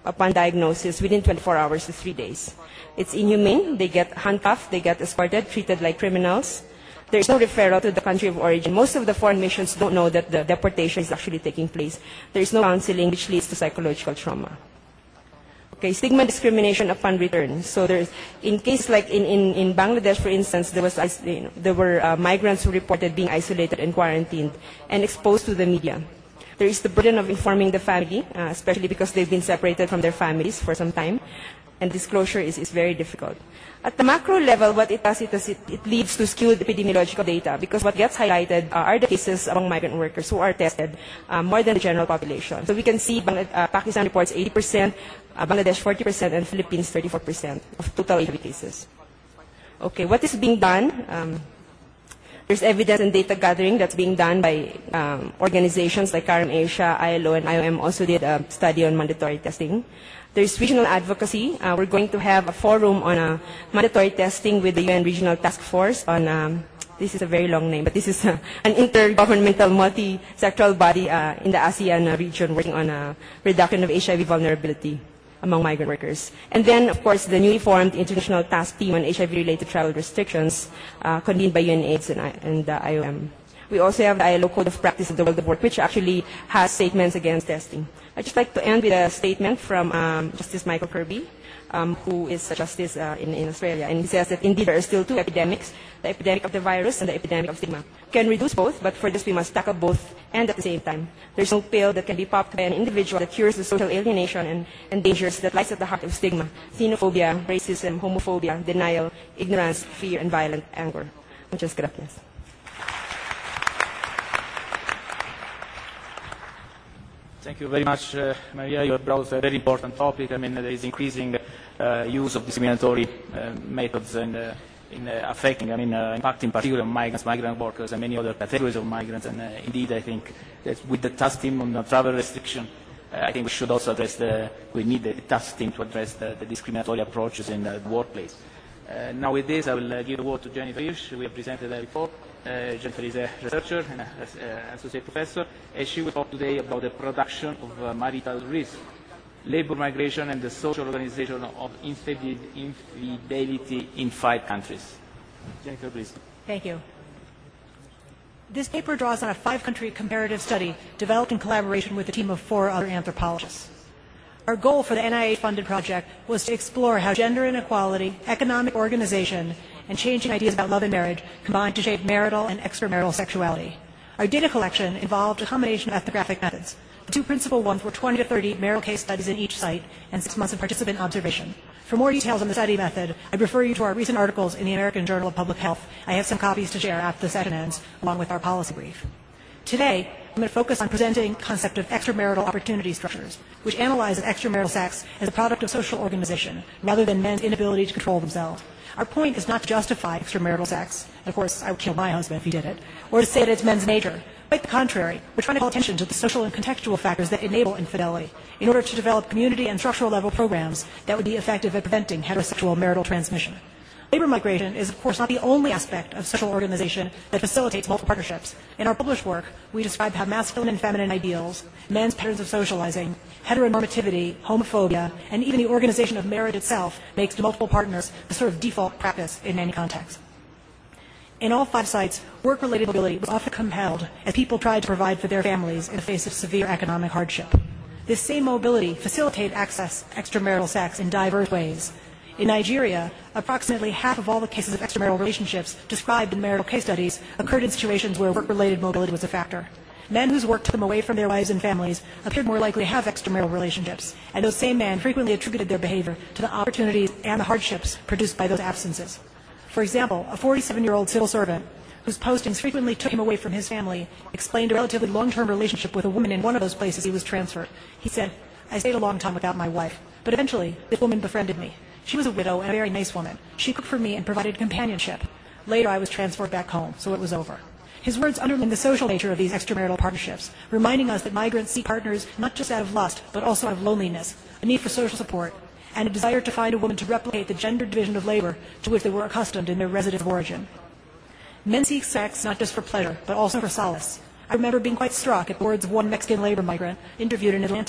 upon diagnosis within 24 hours to 3 days. It's inhumane. They get handcuffed, they get escorted, treated like criminals. There is no referral to the country of origin. Most of the foreign missions don't know that the deportation is actually taking place. There is no counseling, which leads to psychological trauma. Okay, stigma and discrimination upon return. So there's, in cases like in Bangladesh, for instance, there were migrants who reported being isolated and quarantined and exposed to the media. There is the burden of informing the family, especially because they've been separated from their families for some time, and disclosure is very difficult. At the macro level, what it does, it leads to skewed epidemiological data, because what gets highlighted are the cases among migrant workers who are tested more than the general population. So we can see Pakistan reports 80%, Bangladesh 40%, and Philippines 34% of total HIV cases. Okay, what is being done? There's evidence and data gathering that's being done by organizations like CARM Asia, ILO, and IOM also did a study on mandatory testing. There's regional advocacy. We're going to have a forum on mandatory testing with the UN Regional Task Force on, this is a very long name, but this is an intergovernmental multi-sectoral body in the ASEAN region working on reduction of HIV vulnerability among migrant workers. And then, of course, the newly formed International Task Team on HIV-related travel restrictions convened by UNAIDS and the IOM. We also have the ILO Code of Practice of the World of Work, which actually has statements against testing. I'd just like to end with a statement from Justice Michael Kirby, who is a justice in Australia. And he says that indeed there are still two epidemics, the epidemic of the virus and the epidemic of stigma. We can reduce both, but for this we must tackle both and at the same time. There's no pill that can be popped by an individual that cures the social alienation and dangers that lies at the heart of stigma, xenophobia, racism, homophobia, denial, ignorance, fear, and violent anger. Muchas gracias. Thank you very much, Maria. You have brought a very important topic. I mean, there is increasing use of discriminatory methods in affecting, impacting particularly migrants, migrant workers, and many other categories of migrants. And indeed, I think that with the task team on the travel restriction, I think we should also address we need the task team to address the discriminatory approaches in the workplace. Now with this, I will give the word to Jennifer Hirsch. We have presented a report. Jennifer is a researcher and associate professor, and she will talk today about the production of marital risk, labor migration, and the social organization of infidelity in 5 countries. Jennifer, please. Thank you. This paper draws on a 5-country comparative study developed in collaboration with a team of 4 other anthropologists. Our goal for the NIH-funded project was to explore how gender inequality, economic organization, and changing ideas about love and marriage combine to shape marital and extramarital sexuality. Our data collection involved a combination of ethnographic methods. The 2 principal ones were 20 to 30 marital case studies in each site and 6 months of participant observation. For more details on the study method, I'd refer you to our recent articles in the American Journal of Public Health. I have some copies to share after the session ends, along with our policy brief. Today, I'm going to focus on presenting the concept of extramarital opportunity structures, which analyzes extramarital sex as a product of social organization, rather than men's inability to control themselves. Our point is not to justify extramarital sex, and of course I would kill my husband if he did it, or to say that it's men's nature. Quite the contrary, we're trying to call attention to the social and contextual factors that enable infidelity, in order to develop community and structural level programs that would be effective at preventing heterosexual marital transmission. Labor migration is, of course, not the only aspect of social organization that facilitates multiple partnerships. In our published work, we describe how masculine and feminine ideals, men's patterns of socializing, heteronormativity, homophobia, and even the organization of marriage itself makes multiple partners the sort of default practice in any context. In all 5 sites, work-related mobility was often compelled as people tried to provide for their families in the face of severe economic hardship. This same mobility facilitated access to extramarital sex in diverse ways. In Nigeria, approximately half of all the cases of extramarital relationships described in marital case studies occurred in situations where work-related mobility was a factor. Men whose work took them away from their wives and families appeared more likely to have extramarital relationships, and those same men frequently attributed their behavior to the opportunities and the hardships produced by those absences. For example, a 47-year-old civil servant whose postings frequently took him away from his family explained a relatively long-term relationship with a woman in one of those places he was transferred. He said, "I stayed a long time without my wife, but eventually this woman befriended me. She was a widow and a very nice woman. She cooked for me and provided companionship. Later, I was transferred back home, so it was over." His words underline the social nature of these extramarital partnerships, reminding us that migrants seek partners not just out of lust, but also out of loneliness, a need for social support, and a desire to find a woman to replicate the gender division of labor to which they were accustomed in their residence of origin. Men seek sex not just for pleasure, but also for solace. I remember being quite struck at the words of one Mexican labor migrant interviewed in Atlanta,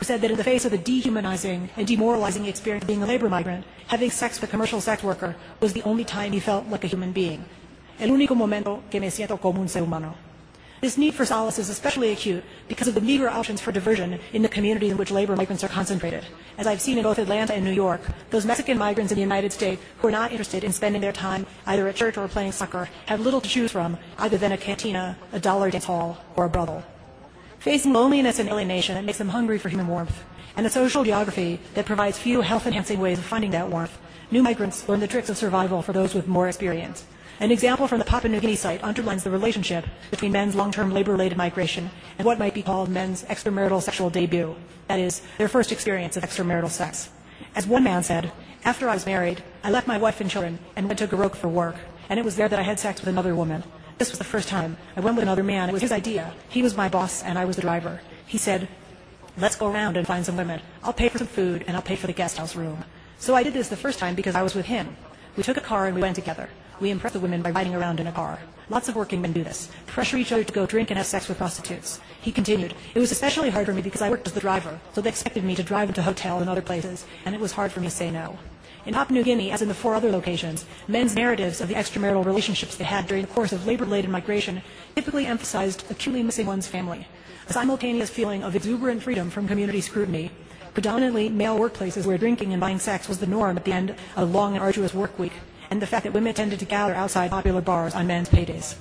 who said that in the face of the dehumanizing and demoralizing experience of being a labor migrant, having sex with a commercial sex worker was the only time he felt like a human being. El único momento que me siento como un ser humano. This need for solace is especially acute because of the meager options for diversion in the communities in which labor migrants are concentrated. As I've seen in both Atlanta and New York, those Mexican migrants in the United States who are not interested in spending their time either at church or playing soccer have little to choose from other than a cantina, a dollar dance hall, or a brothel. Facing loneliness and alienation that makes them hungry for human warmth, and a social geography that provides few health-enhancing ways of finding that warmth, new migrants learn the tricks of survival for those with more experience. An example from the Papua New Guinea site underlines the relationship between men's long-term labor-related migration and what might be called men's extramarital sexual debut, that is, their first experience of extramarital sex. As one man said, "After I was married, I left my wife and children and went to Garok for work, and it was there that I had sex with another woman. This was the first time. I went with another man. It was his idea. He was my boss, and I was the driver. He said, 'Let's go around and find some women. I'll pay for some food, and I'll pay for the guest house room.' So I did this the first time because I was with him. We took a car and we went together. We impressed the women by riding around in a car. Lots of working men do this. Pressure each other to go drink and have sex with prostitutes." He continued, "It was especially hard for me because I worked as the driver, so they expected me to drive them to hotels and other places, and it was hard for me to say no." In Papua New Guinea, as in the 4 other locations, men's narratives of the extramarital relationships they had during the course of labor-related migration typically emphasized acutely missing one's family, a simultaneous feeling of exuberant freedom from community scrutiny, predominantly male workplaces where drinking and buying sex was the norm at the end of a long and arduous work week, and the fact that women tended to gather outside popular bars on men's paydays.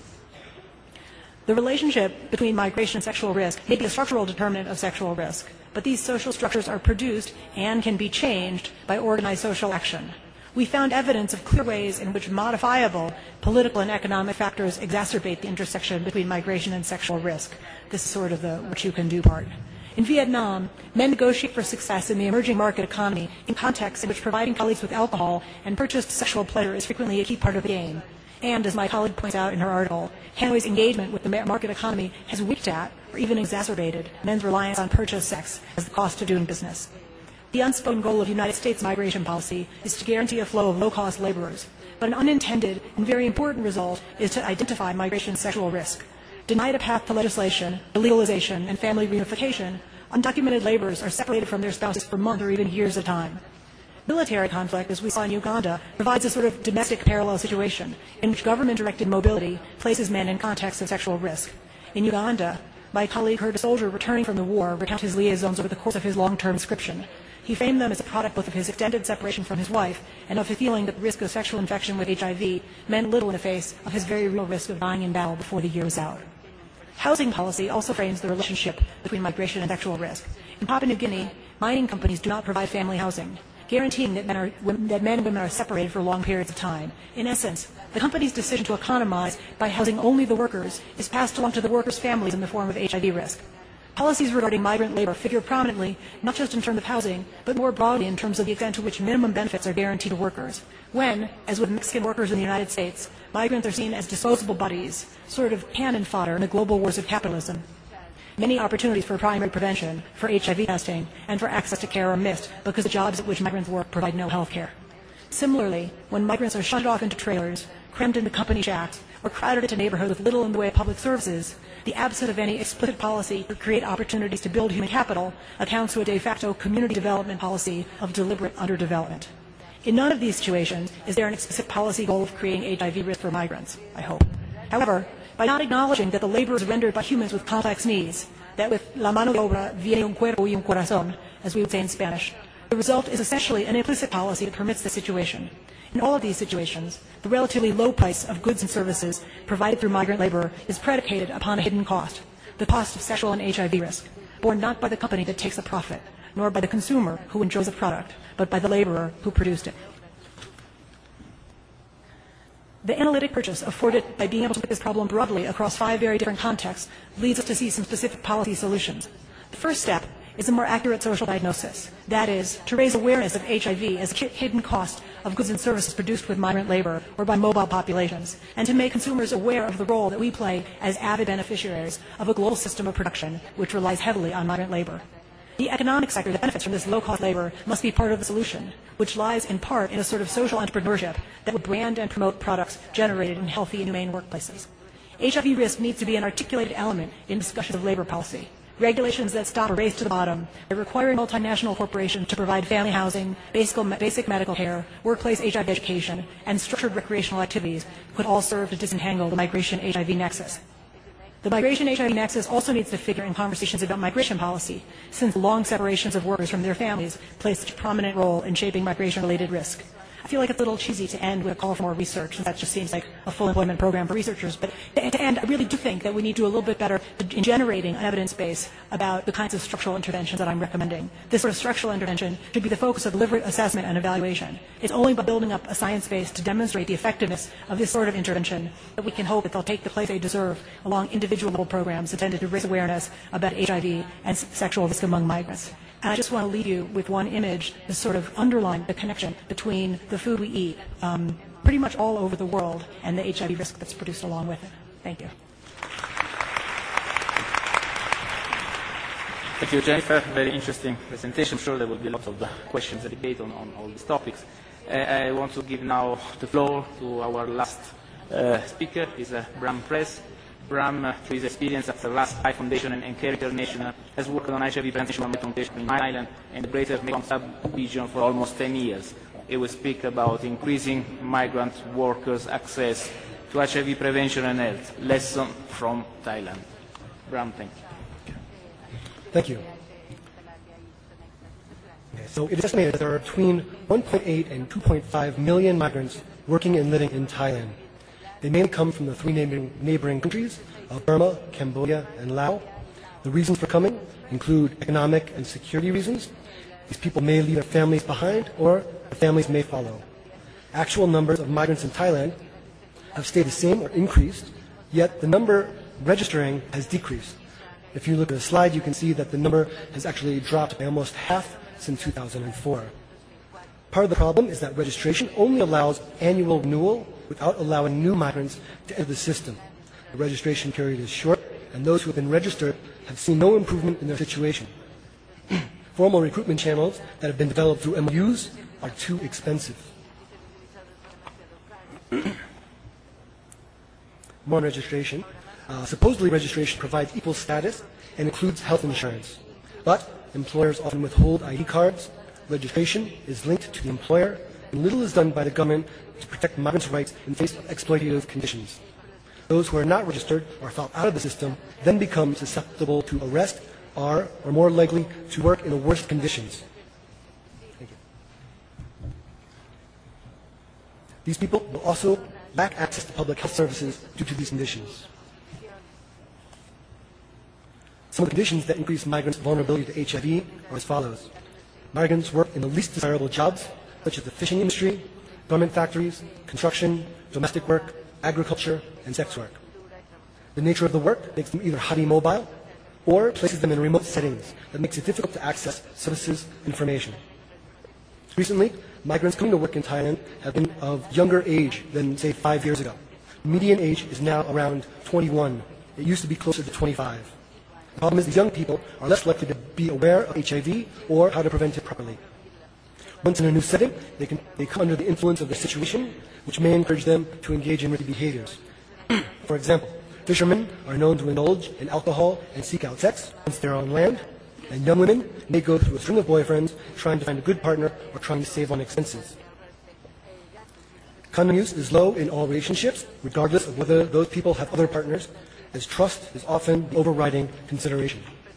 The relationship between migration and sexual risk may be a structural determinant of sexual risk, but these social structures are produced and can be changed by organized social action. We found evidence of clear ways in which modifiable political and economic factors exacerbate the intersection between migration and sexual risk. This is sort of the what you can do part. In Vietnam, men negotiate for success in the emerging market economy in contexts in which providing colleagues with alcohol and purchased sexual pleasure is frequently a key part of the game. And, as my colleague points out in her article, Hanoi's engagement with the market economy has winked at, or even exacerbated, men's reliance on purchased sex as the cost of doing business. The unspoken goal of United States migration policy is to guarantee a flow of low-cost laborers, but an unintended and very important result is to identify migration's sexual risk. Denied a path to legislation, legalization, and family reunification, undocumented laborers are separated from their spouses for months or even years at a time. Military conflict, as we saw in Uganda, provides a sort of domestic parallel situation in which government-directed mobility places men in contexts of sexual risk. In Uganda, my colleague heard a soldier returning from the war recount his liaisons over the course of his long-term conscription. He framed them as a product both of his extended separation from his wife and of his feeling that the risk of sexual infection with HIV meant little in the face of his very real risk of dying in battle before the year was out. Housing policy also frames the relationship between migration and sexual risk. In Papua New Guinea, mining companies do not provide family housing, guaranteeing that men and women are separated for long periods of time. In essence, the company's decision to economize by housing only the workers is passed along to the workers' families in the form of HIV risk. Policies regarding migrant labor figure prominently not just in terms of housing, but more broadly in terms of the extent to which minimum benefits are guaranteed to workers. When, as with Mexican workers in the United States, migrants are seen as disposable bodies, sort of cannon fodder in the global wars of capitalism. Many opportunities for primary prevention, for HIV testing, and for access to care are missed because the jobs at which migrants work provide no health care. Similarly, when migrants are shunted off into trailers, crammed into company shacks, or crowded into neighborhoods with little in the way of public services, the absence of any explicit policy to create opportunities to build human capital accounts to a de facto community development policy of deliberate underdevelopment. In none of these situations is there an explicit policy goal of creating HIV risk for migrants, I hope. However, by not acknowledging that the labor is rendered by humans with complex needs, that with la mano de obra viene un cuerpo y un corazón, as we would say in Spanish, the result is essentially an implicit policy that permits the situation. In all of these situations, the relatively low price of goods and services provided through migrant labor is predicated upon a hidden cost, the cost of sexual and HIV risk, borne not by the company that takes the profit, nor by the consumer who enjoys the product, but by the laborer who produced it. The analytic purchase afforded by being able to look at this problem broadly across 5 very different contexts leads us to see some specific policy solutions. The first step is a more accurate social diagnosis. That is, to raise awareness of HIV as a hidden cost of goods and services produced with migrant labor or by mobile populations, and to make consumers aware of the role that we play as avid beneficiaries of a global system of production which relies heavily on migrant labor. The economic sector that benefits from this low-cost labor must be part of the solution, which lies in part in a sort of social entrepreneurship that would brand and promote products generated in healthy and humane workplaces. HIV risk needs to be an articulated element in discussions of labor policy. regulations that stop a race to the bottom by requiring multinational corporations to provide family housing, basic medical care, workplace HIV education, and structured recreational activities could all serve to disentangle the migration HIV nexus. The migration HIV nexus also needs to figure in conversations about migration policy, since long separations of workers from their families play such a prominent role in shaping migration-related risk. I feel like it's a little cheesy to end with a call for more research, since that just seems like a full employment program for researchers. But to end, I really do think that we need to do a little bit better in generating an evidence base about the kinds of structural interventions that I'm recommending. This sort of structural intervention should be the focus of deliberate assessment and evaluation. It's only by building up a science base to demonstrate the effectiveness of this sort of intervention that we can hope that they'll take the place they deserve along individual level programs intended to raise awareness about HIV and sexual risk among migrants. And I just want to leave you with one image to sort of underline the connection between the food we eat pretty much all over the world and the HIV risk that's produced along with it. Thank you. Thank you, Jennifer. Very interesting presentation. I'm sure there will be lots of questions and debate on all these topics. I want to give now the floor to our last speaker, is Bram Press. Bram, through his experience at the Last Life Foundation and Care International, has worked on HIV prevention and implementation in Thailand and the Greater Mekong sub-region for almost 10 years. He will speak about increasing migrant workers' access to HIV prevention and health. Lesson from Thailand. Bram, thank you. Thank you. Okay, so it is estimated that there are between 1.8 and 2.5 million migrants working and living in Thailand. They mainly come from the three neighboring countries of Burma, Cambodia, and Laos. The reasons for coming include economic and security reasons. These people may leave their families behind, or their families may follow. Actual numbers of migrants in Thailand have stayed the same or increased, yet the number registering has decreased. If you look at the slide, you can see that the number has actually dropped by almost half since 2004. Part of the problem is that registration only allows annual renewal without allowing new migrants to enter the system. The registration period is short, and those who have been registered have seen no improvement in their situation. Formal recruitment channels that have been developed through MOUs are too expensive. More on registration. Supposedly registration provides equal status and includes health insurance. But employers often withhold ID cards. Registration is linked to the employer, and little is done by the government to protect migrants' rights in face of exploitative conditions. Those who are not registered or fell out of the system then become susceptible to arrest, are more likely to work in the worst conditions. Thank you. These people will also lack access to public health services due to these conditions. Some of the conditions that increase migrants' vulnerability to HIV are as follows. Migrants work in the least desirable jobs, such as the fishing industry, garment factories, construction, domestic work, agriculture, and sex work. The nature of the work makes them either highly mobile or places them in remote settings that makes it difficult to access services and information. Recently, migrants coming to work in Thailand have been of younger age than, say, 5 years ago. The median age is now around 21. It used to be closer to 25. The problem is these young people are less likely to be aware of HIV or how to prevent it properly. Once in a new setting, they come under the influence of their situation, which may encourage them to engage in risky behaviors. For example, fishermen are known to indulge in alcohol and seek out sex once they're on land, and young women may go through a string of boyfriends trying to find a good partner or trying to save on expenses. Condom use is low in all relationships, regardless of whether those people have other partners, as trust is often the overriding consideration.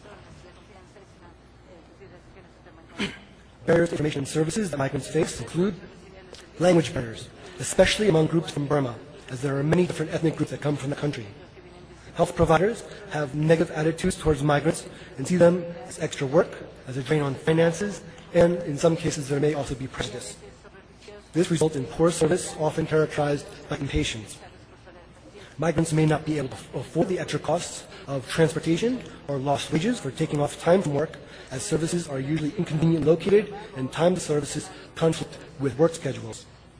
Barriers to information and services that migrants face include language barriers, especially among groups from Burma, as there are many different ethnic groups that come from the country. Health providers have negative attitudes towards migrants and see them as extra work, as a drain on finances, and in some cases there may also be prejudice. This results in poor service, often characterized by impatience. Migrants may not be able to afford the extra costs of transportation or lost wages for taking off time from work, as services are usually inconveniently located and time to services conflict with work schedules.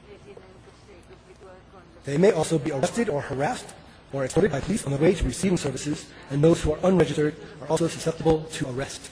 They may also be arrested or harassed or escorted by police on the way to receiving services, and those who are unregistered are also susceptible to arrest.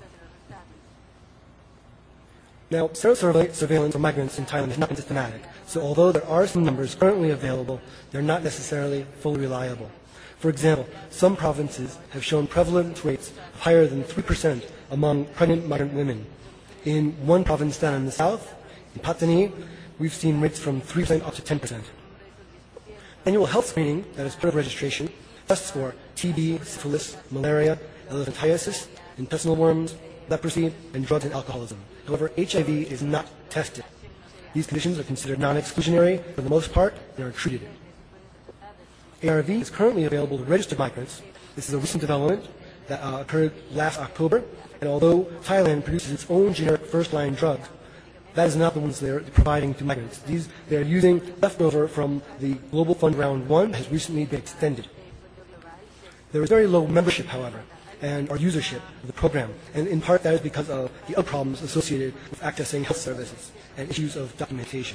Now, surveillance of migrants in Thailand has not been systematic, so although there are some numbers currently available, they're not necessarily fully reliable. For example, some provinces have shown prevalence rates higher than 3% among pregnant migrant women. In one province down in the south, in Patani, we've seen rates from 3% up to 10%. Annual health screening, that is part of registration, tests for TB, syphilis, malaria, elephantiasis, intestinal worms, leprosy, and drugs and alcoholism. However, HIV is not tested. These conditions are considered non-exclusionary for the most part and are treated. ARV is currently available to registered migrants. This is a recent development that occurred last October, and although Thailand produces its own generic first-line drugs, that is not the ones they're providing to migrants. They're using leftover from the Global Fund Round 1 has recently been extended. There is very low membership, however, or usership of the program, and in part that is because of the other problems associated with accessing health services and issues of documentation.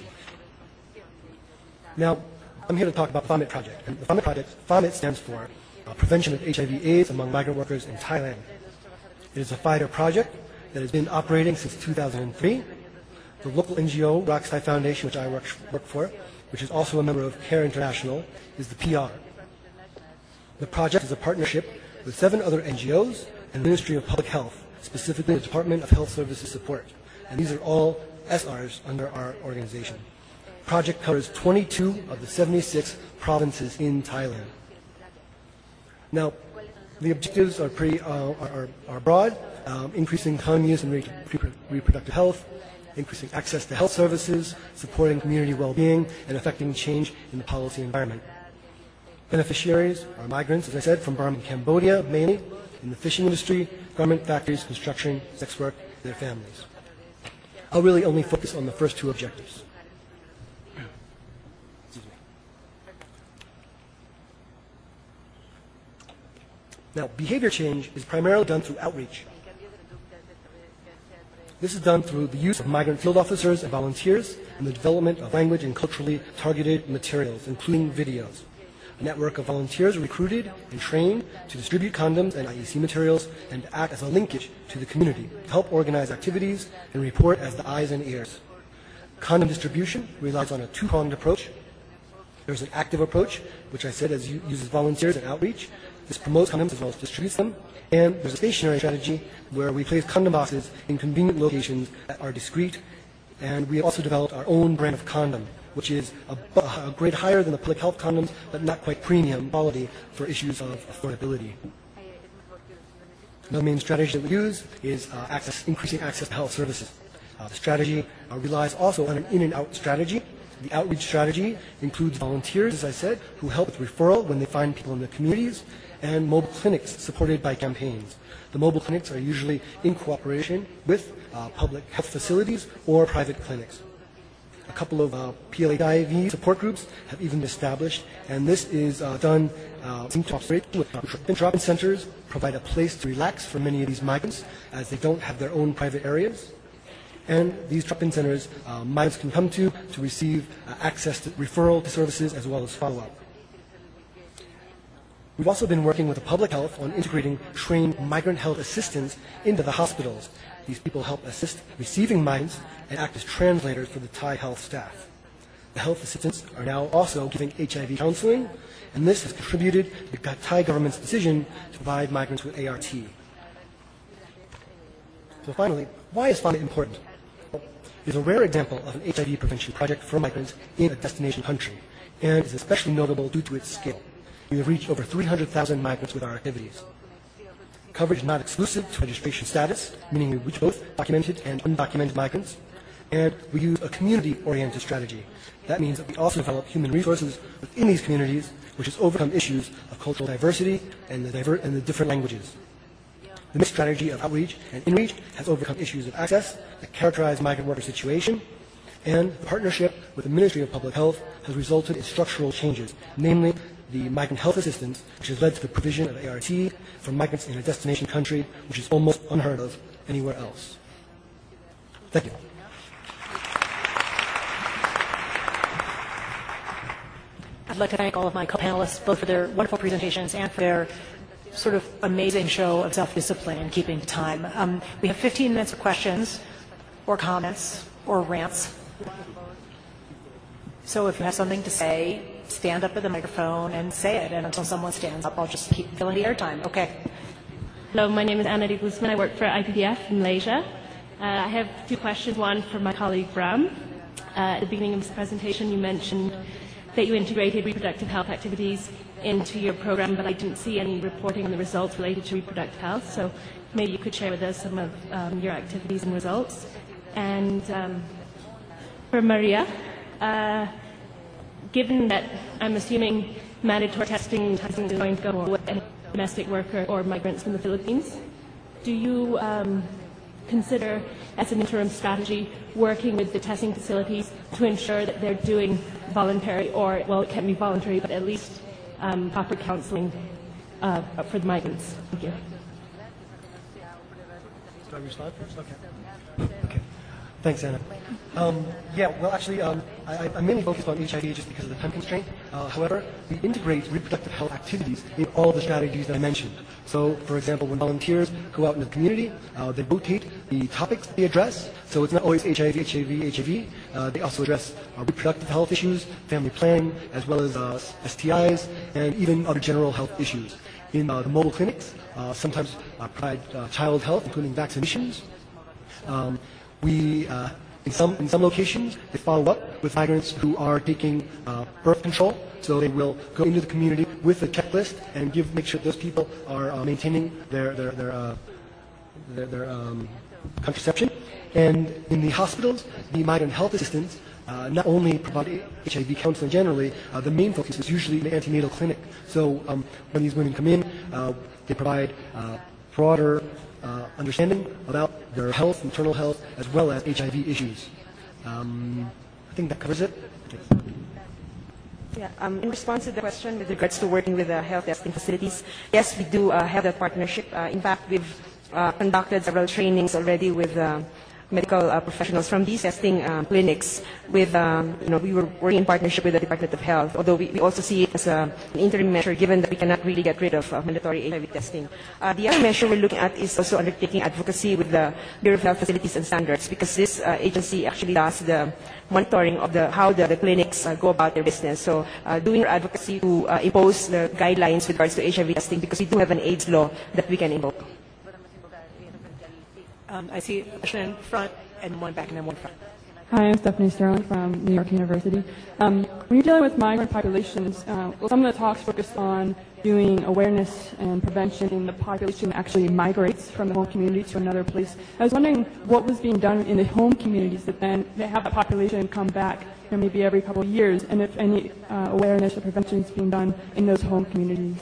Now, I'm here to talk about the FAMIT project. And the FAMIT project, FAMIT stands for Prevention of HIV/AIDS Among Migrant Workers in Thailand. It is a 5-year project that has been operating since 2003. The local NGO, Rox Thai Foundation, which I work for, which is also a member of CARE International, is the PR. The project is a partnership with 7 other NGOs and the Ministry of Public Health, specifically the Department of Health Services Support. And these are all SRs under our organization. The project covers 22 of the 76 provinces in Thailand. Now, the objectives are broad, increasing common use and reproductive health, increasing access to health services, supporting community well-being, and affecting change in the policy environment. Beneficiaries are migrants, as I said, from Burma and Cambodia, mainly in the fishing industry, garment factories, construction, sex work, and their families. I'll really only focus on the first 2 objectives. Now, behavior change is primarily done through outreach. This is done through the use of migrant field officers and volunteers and the development of language and culturally targeted materials, including videos. A network of volunteers are recruited and trained to distribute condoms and IEC materials and to act as a linkage to the community, to help organize activities and report as the eyes and ears. Condom distribution relies on a 2-pronged approach. There's an active approach, which I said uses volunteers and outreach. This promotes condoms as well as distributes them. And there's a stationary strategy where we place condom boxes in convenient locations that are discreet. And we also developed our own brand of condom, which is a grade higher than the public health condoms, but not quite premium quality for issues of affordability. Another main strategy that we use is increasing access to health services. The strategy relies also on an in and out strategy. The outreach strategy includes volunteers, as I said, who help with referral when they find people in the communities, and mobile clinics supported by campaigns. The mobile clinics are usually in cooperation with public health facilities or private clinics. A couple of PLA/HIV support groups have even been established, and this is done in cooperation with drop-in centers, provide a place to relax for many of these migrants as they don't have their own private areas. And these drop-in centers migrants can come to receive access to referral to services as well as follow-up. We've also been working with the public health on integrating trained migrant health assistants into the hospitals. These people help assist receiving migrants and act as translators for the Thai health staff. The health assistants are now also giving HIV counseling, and this has contributed to the Thai government's decision to provide migrants with ART. So finally, why is FAMIT important? It is a rare example of an HIV prevention project for migrants in a destination country, and is especially notable due to its scale. We have reached over 300,000 migrants with our activities. Coverage is not exclusive to registration status, meaning we reach both documented and undocumented migrants, and we use a community-oriented strategy. That means that we also develop human resources within these communities, which has overcome issues of cultural diversity and the different languages. The mixed strategy of outreach and inreach has overcome issues of access that characterize migrant worker situation, and the partnership with the Ministry of Public Health has resulted in structural changes, namely the migrant health assistance, which has led to the provision of ART for migrants in a destination country, which is almost unheard of anywhere else. Thank you. I'd like to thank all of my co-panelists, both for their wonderful presentations and for their sort of amazing show of self-discipline in keeping time. We have 15 minutes of questions or comments or rants. So if you have something to say, stand up at the microphone and say it. And until someone stands up, I'll just keep filling the airtime. Okay. Hello, my name is Anna de Guzman. I work for IPDF in Malaysia. I have two questions, one for my colleague Bram. At the beginning of this presentation, you mentioned that you integrated reproductive health activities into your program, but I didn't see any reporting on the results related to reproductive health. So maybe you could share with us some of your activities and results. And for Maria, given that I'm assuming mandatory testing is going to go with any domestic worker or migrants from the Philippines, do you consider, as an interim strategy, working with the testing facilities to ensure that they're doing voluntary, or, well, it can't be voluntary, but at least proper counseling for the migrants? Thank you. Do I respond first? Okay. Thanks, Anna. Actually, I'm mainly focused on HIV just because of the time constraint. However, we integrate reproductive health activities in all the strategies that I mentioned. So, for example, when volunteers go out in the community, they rotate the topics they address. So it's not always HIV. They also address reproductive health issues, family planning, as well as STIs, and even other general health issues. In the mobile clinics, sometimes provide child health, including vaccinations. In some locations, they follow up with migrants who are taking birth control. So they will go into the community with a checklist and make sure those people are maintaining their contraception. And in the hospitals, the migrant health assistants not only provide HIV counseling generally, the main focus is usually the antenatal clinic. So when these women come in, they provide broader understanding about their health, maternal health, as well as HIV issues. I think that covers it. Yeah, in response to the question with regards to working with the health testing facilities, yes, we do have that partnership. In fact, we've conducted several trainings already with medical professionals from these testing clinics. We were working in partnership with the Department of Health, although we also see it as an interim measure given that we cannot really get rid of mandatory HIV testing. The other measure we're looking at is also undertaking advocacy with the Bureau of Health Facilities and Standards, because this agency actually does the monitoring of how the clinics go about their business. So doing our advocacy to impose the guidelines with regards to HIV testing, because we do have an AIDS law that we can invoke. I see a question in front and one back and then one front. Hi, I'm Stephanie Sterling from New York University. When you're dealing with migrant populations, some of the talks focused on doing awareness and prevention in the population actually migrates from the home community to another place. I was wondering what was being done in the home communities that then they have that population come back maybe every couple of years, and if any awareness or prevention is being done in those home communities.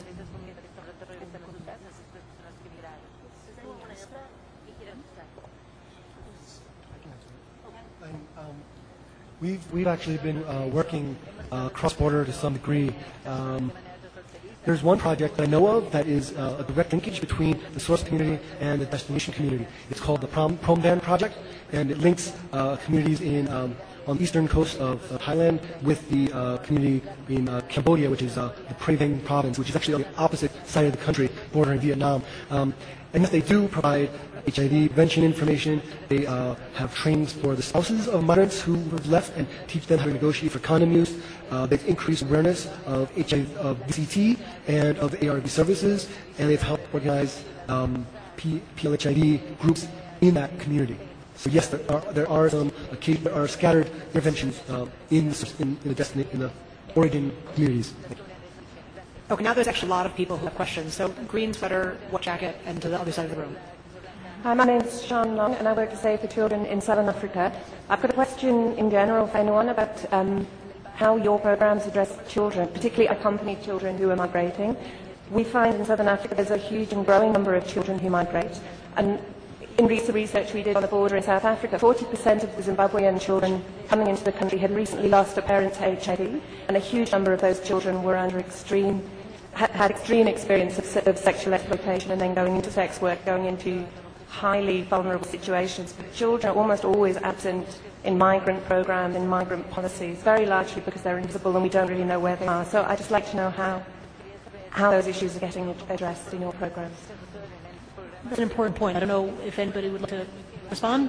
We've actually been working cross-border to some degree. There's one project that I know of that is a direct linkage between the source community and the destination community. It's called the Promban Project, and it links communities on the eastern coast of Thailand with the community in Cambodia, which is the Prey Veng province, which is actually on the opposite side of the country, bordering Vietnam. And yes, they do provide HIV prevention information. They have trainings for the spouses of migrants who have left and teach them how to negotiate for condom use. They've increased awareness of HIV, of VCT, and of the ARV services, and they've helped organize PLHIV groups in that community. So yes, there are some scattered interventions in the origin communities. Okay, now there's actually a lot of people who have questions. So green sweater, white jacket, and to the other side of the room. Hi, my name is Sean Long, and I work to Save the Children in Southern Africa. I've got a question in general for anyone about how your programs address children, particularly accompanied children who are migrating. We find in Southern Africa there's a huge and growing number of children who migrate. And in recent research we did on the border in South Africa, 40% of the Zimbabwean children coming into the country had recently lost a parent to HIV, and a huge number of those children were under had extreme experience of sexual exploitation and then going into sex work, going into highly vulnerable situations. But children are almost always absent in migrant programs, in migrant policies, very largely because they're invisible and we don't really know where they are. So I'd just like to know how those issues are getting addressed in your programs. That's an important point. I don't know if anybody would like to respond.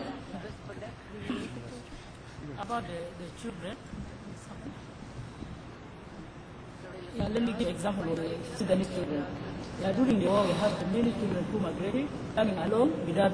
About the children. Let me give an example of the Sudanese children. During the war, we have many children who migrated, coming along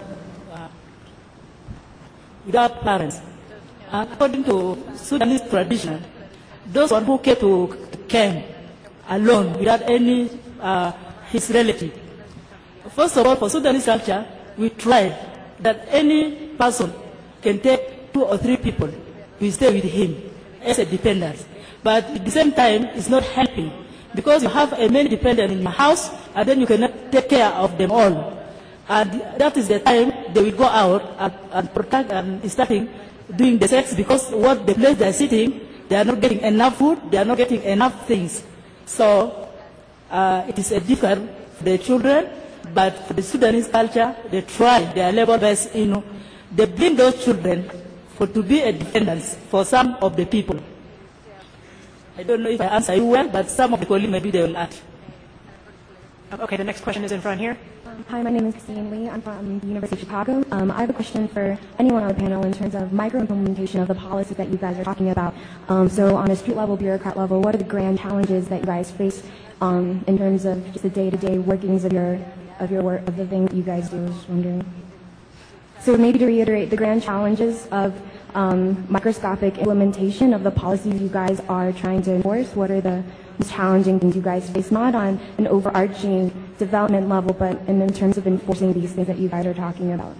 without parents. According to Sudanese tradition, those who came to camp alone without any his relative. First of all, for Sudanese culture, we tried that any person can take 2 or 3 people to stay with him as a dependent. But at the same time, it's not helping because you have a many dependent in your house and then you cannot take care of them all. And that is the time they will go out and protect and starting doing the sex because what the place they are sitting, they are not getting enough food, they are not getting enough things. So it is a different for the children, but for the Sudanese culture, they try their level best, they bring those children to be a dependence for some of the people. I don't know if I answer you well, but some of the colleagues maybe they will add. Okay, the next question is in front here. Hi, my name is Christine Lee. I'm from the University of Chicago. I have a question for anyone on the panel in terms of micro-implementation of the policies that you guys are talking about. So on a street level, bureaucrat level, what are the grand challenges that you guys face in terms of just the day-to-day workings of your work, of the thing that you guys do? I was wondering. So maybe to reiterate, the grand challenges of microscopic implementation of the policies you guys are trying to enforce, what are the challenging things you guys face, not on an overarching development level, but in terms of enforcing these things that you guys are talking about?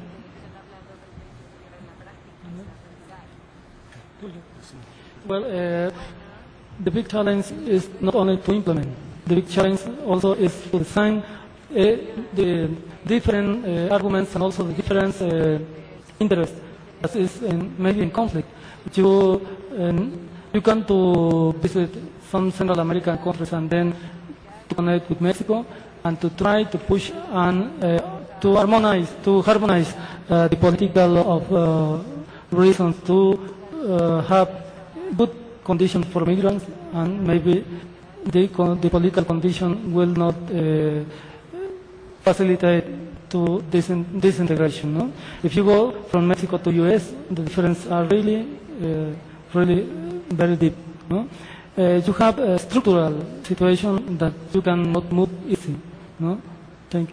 Well, the big challenge is not only to implement. The big challenge also is to design the different arguments and also the different interests that is maybe in conflict. You come to visit some Central American countries and then to connect with Mexico and to try to push and to harmonize the political of reasons to have good conditions for migrants, and maybe the political condition will not facilitate to disintegration. No? If you go from Mexico to US, the differences are really very deep. No? You have a structural situation that you cannot move easy. No? Thank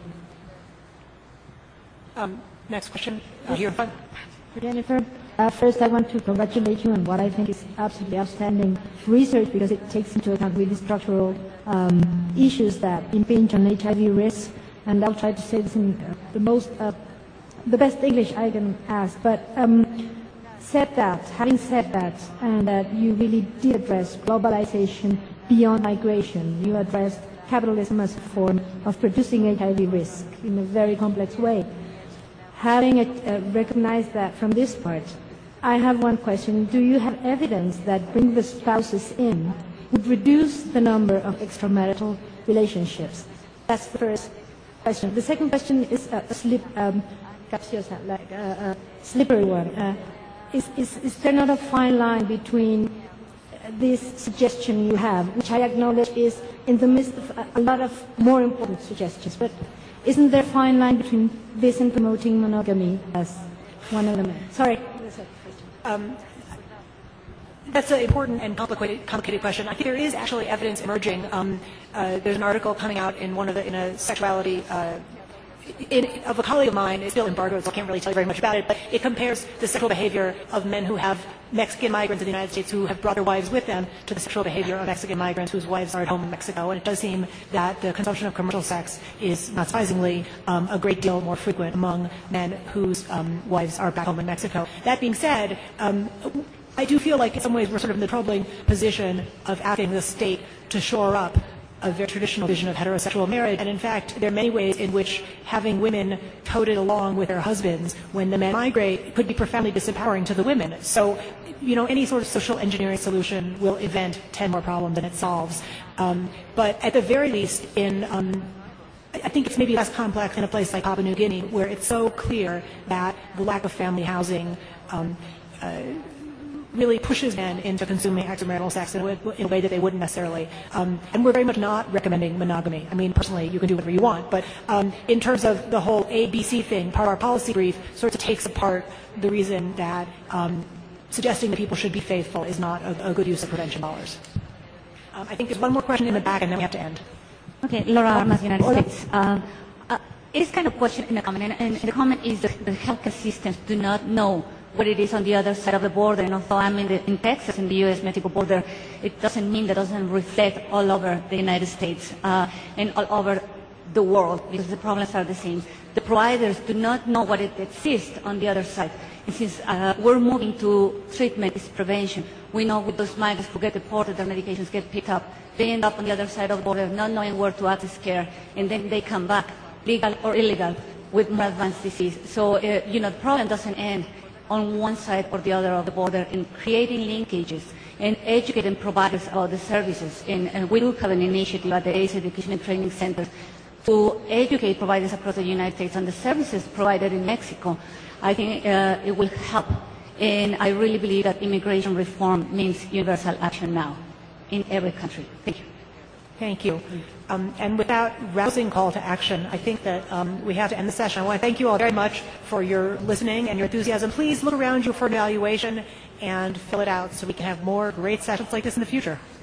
you. Next question here in front. Jennifer, first I want to congratulate you on what I think is absolutely outstanding research, because it takes into account really structural issues that impinge on HIV risk. And I'll try to say this in the best English I can ask. But having said that, and that you really did address globalization beyond migration, you addressed capitalism as a form of producing HIV risk in a very complex way. Having recognized that from this part, I have one question. Do you have evidence that bringing the spouses in would reduce the number of extramarital relationships? That's the first question. The second question is a slippery one. Is there not a fine line between this suggestion you have, which I acknowledge is in the midst of a lot of more important suggestions, but isn't there a fine line between this and promoting monogamy as one element? Sorry. That's an important and complicated question. I think there is actually evidence emerging. There's an article coming out in a sexuality of a colleague of mine. It's still embargoed, so I can't really tell you very much about it. But it compares the sexual behavior of men who have Mexican migrants in the United States who have brought their wives with them to the sexual behavior of Mexican migrants whose wives are at home in Mexico. And it does seem that the consumption of commercial sex is, not surprisingly, a great deal more frequent among men whose wives are back home in Mexico. That being said, I do feel like in some ways we're sort of in the troubling position of asking the state to shore up a very traditional vision of heterosexual marriage. And in fact, there are many ways in which having women toted along with their husbands when the men migrate could be profoundly disempowering to the women. So, any sort of social engineering solution will invent 10 more problems than it solves. But at the very least, I think it's maybe less complex in a place like Papua New Guinea, where it's so clear that the lack of family housing really pushes men into consuming extramarital sex in a way that they wouldn't necessarily. And we're very much not recommending monogamy. I mean, personally, you can do whatever you want. But in terms of the whole ABC thing, part of our policy brief sort of takes apart the reason that suggesting that people should be faithful is not a good use of prevention dollars. I think there's one more question in the back, and then we have to end. Okay, Laura Armas, United States. It is kind of question in the comment, and the comment is that the healthcare systems do not know what it is on the other side of the border. And although I'm in Texas, in the U.S.-Mexico border, it doesn't mean that it doesn't reflect all over the United States and all over the world, because the problems are the same. The providers do not know what it exists on the other side. And since we're moving to treatment is prevention, we know with those migrants who get deported, their medications get picked up, they end up on the other side of the border not knowing where to access care, and then they come back, legal or illegal, with more advanced disease. So, the problem doesn't end on one side or the other of the border, in creating linkages and educating providers about the services. And we do have an initiative at the ACE Education and Training Center to educate providers across the United States on the services provided in Mexico. I think it will help. And I really believe that immigration reform means universal action now in every country. Thank you. Thank you. And with that rousing call to action, I think that we have to end the session. I want to thank you all very much for your listening and your enthusiasm. Please look around you for an evaluation and fill it out so we can have more great sessions like this in the future.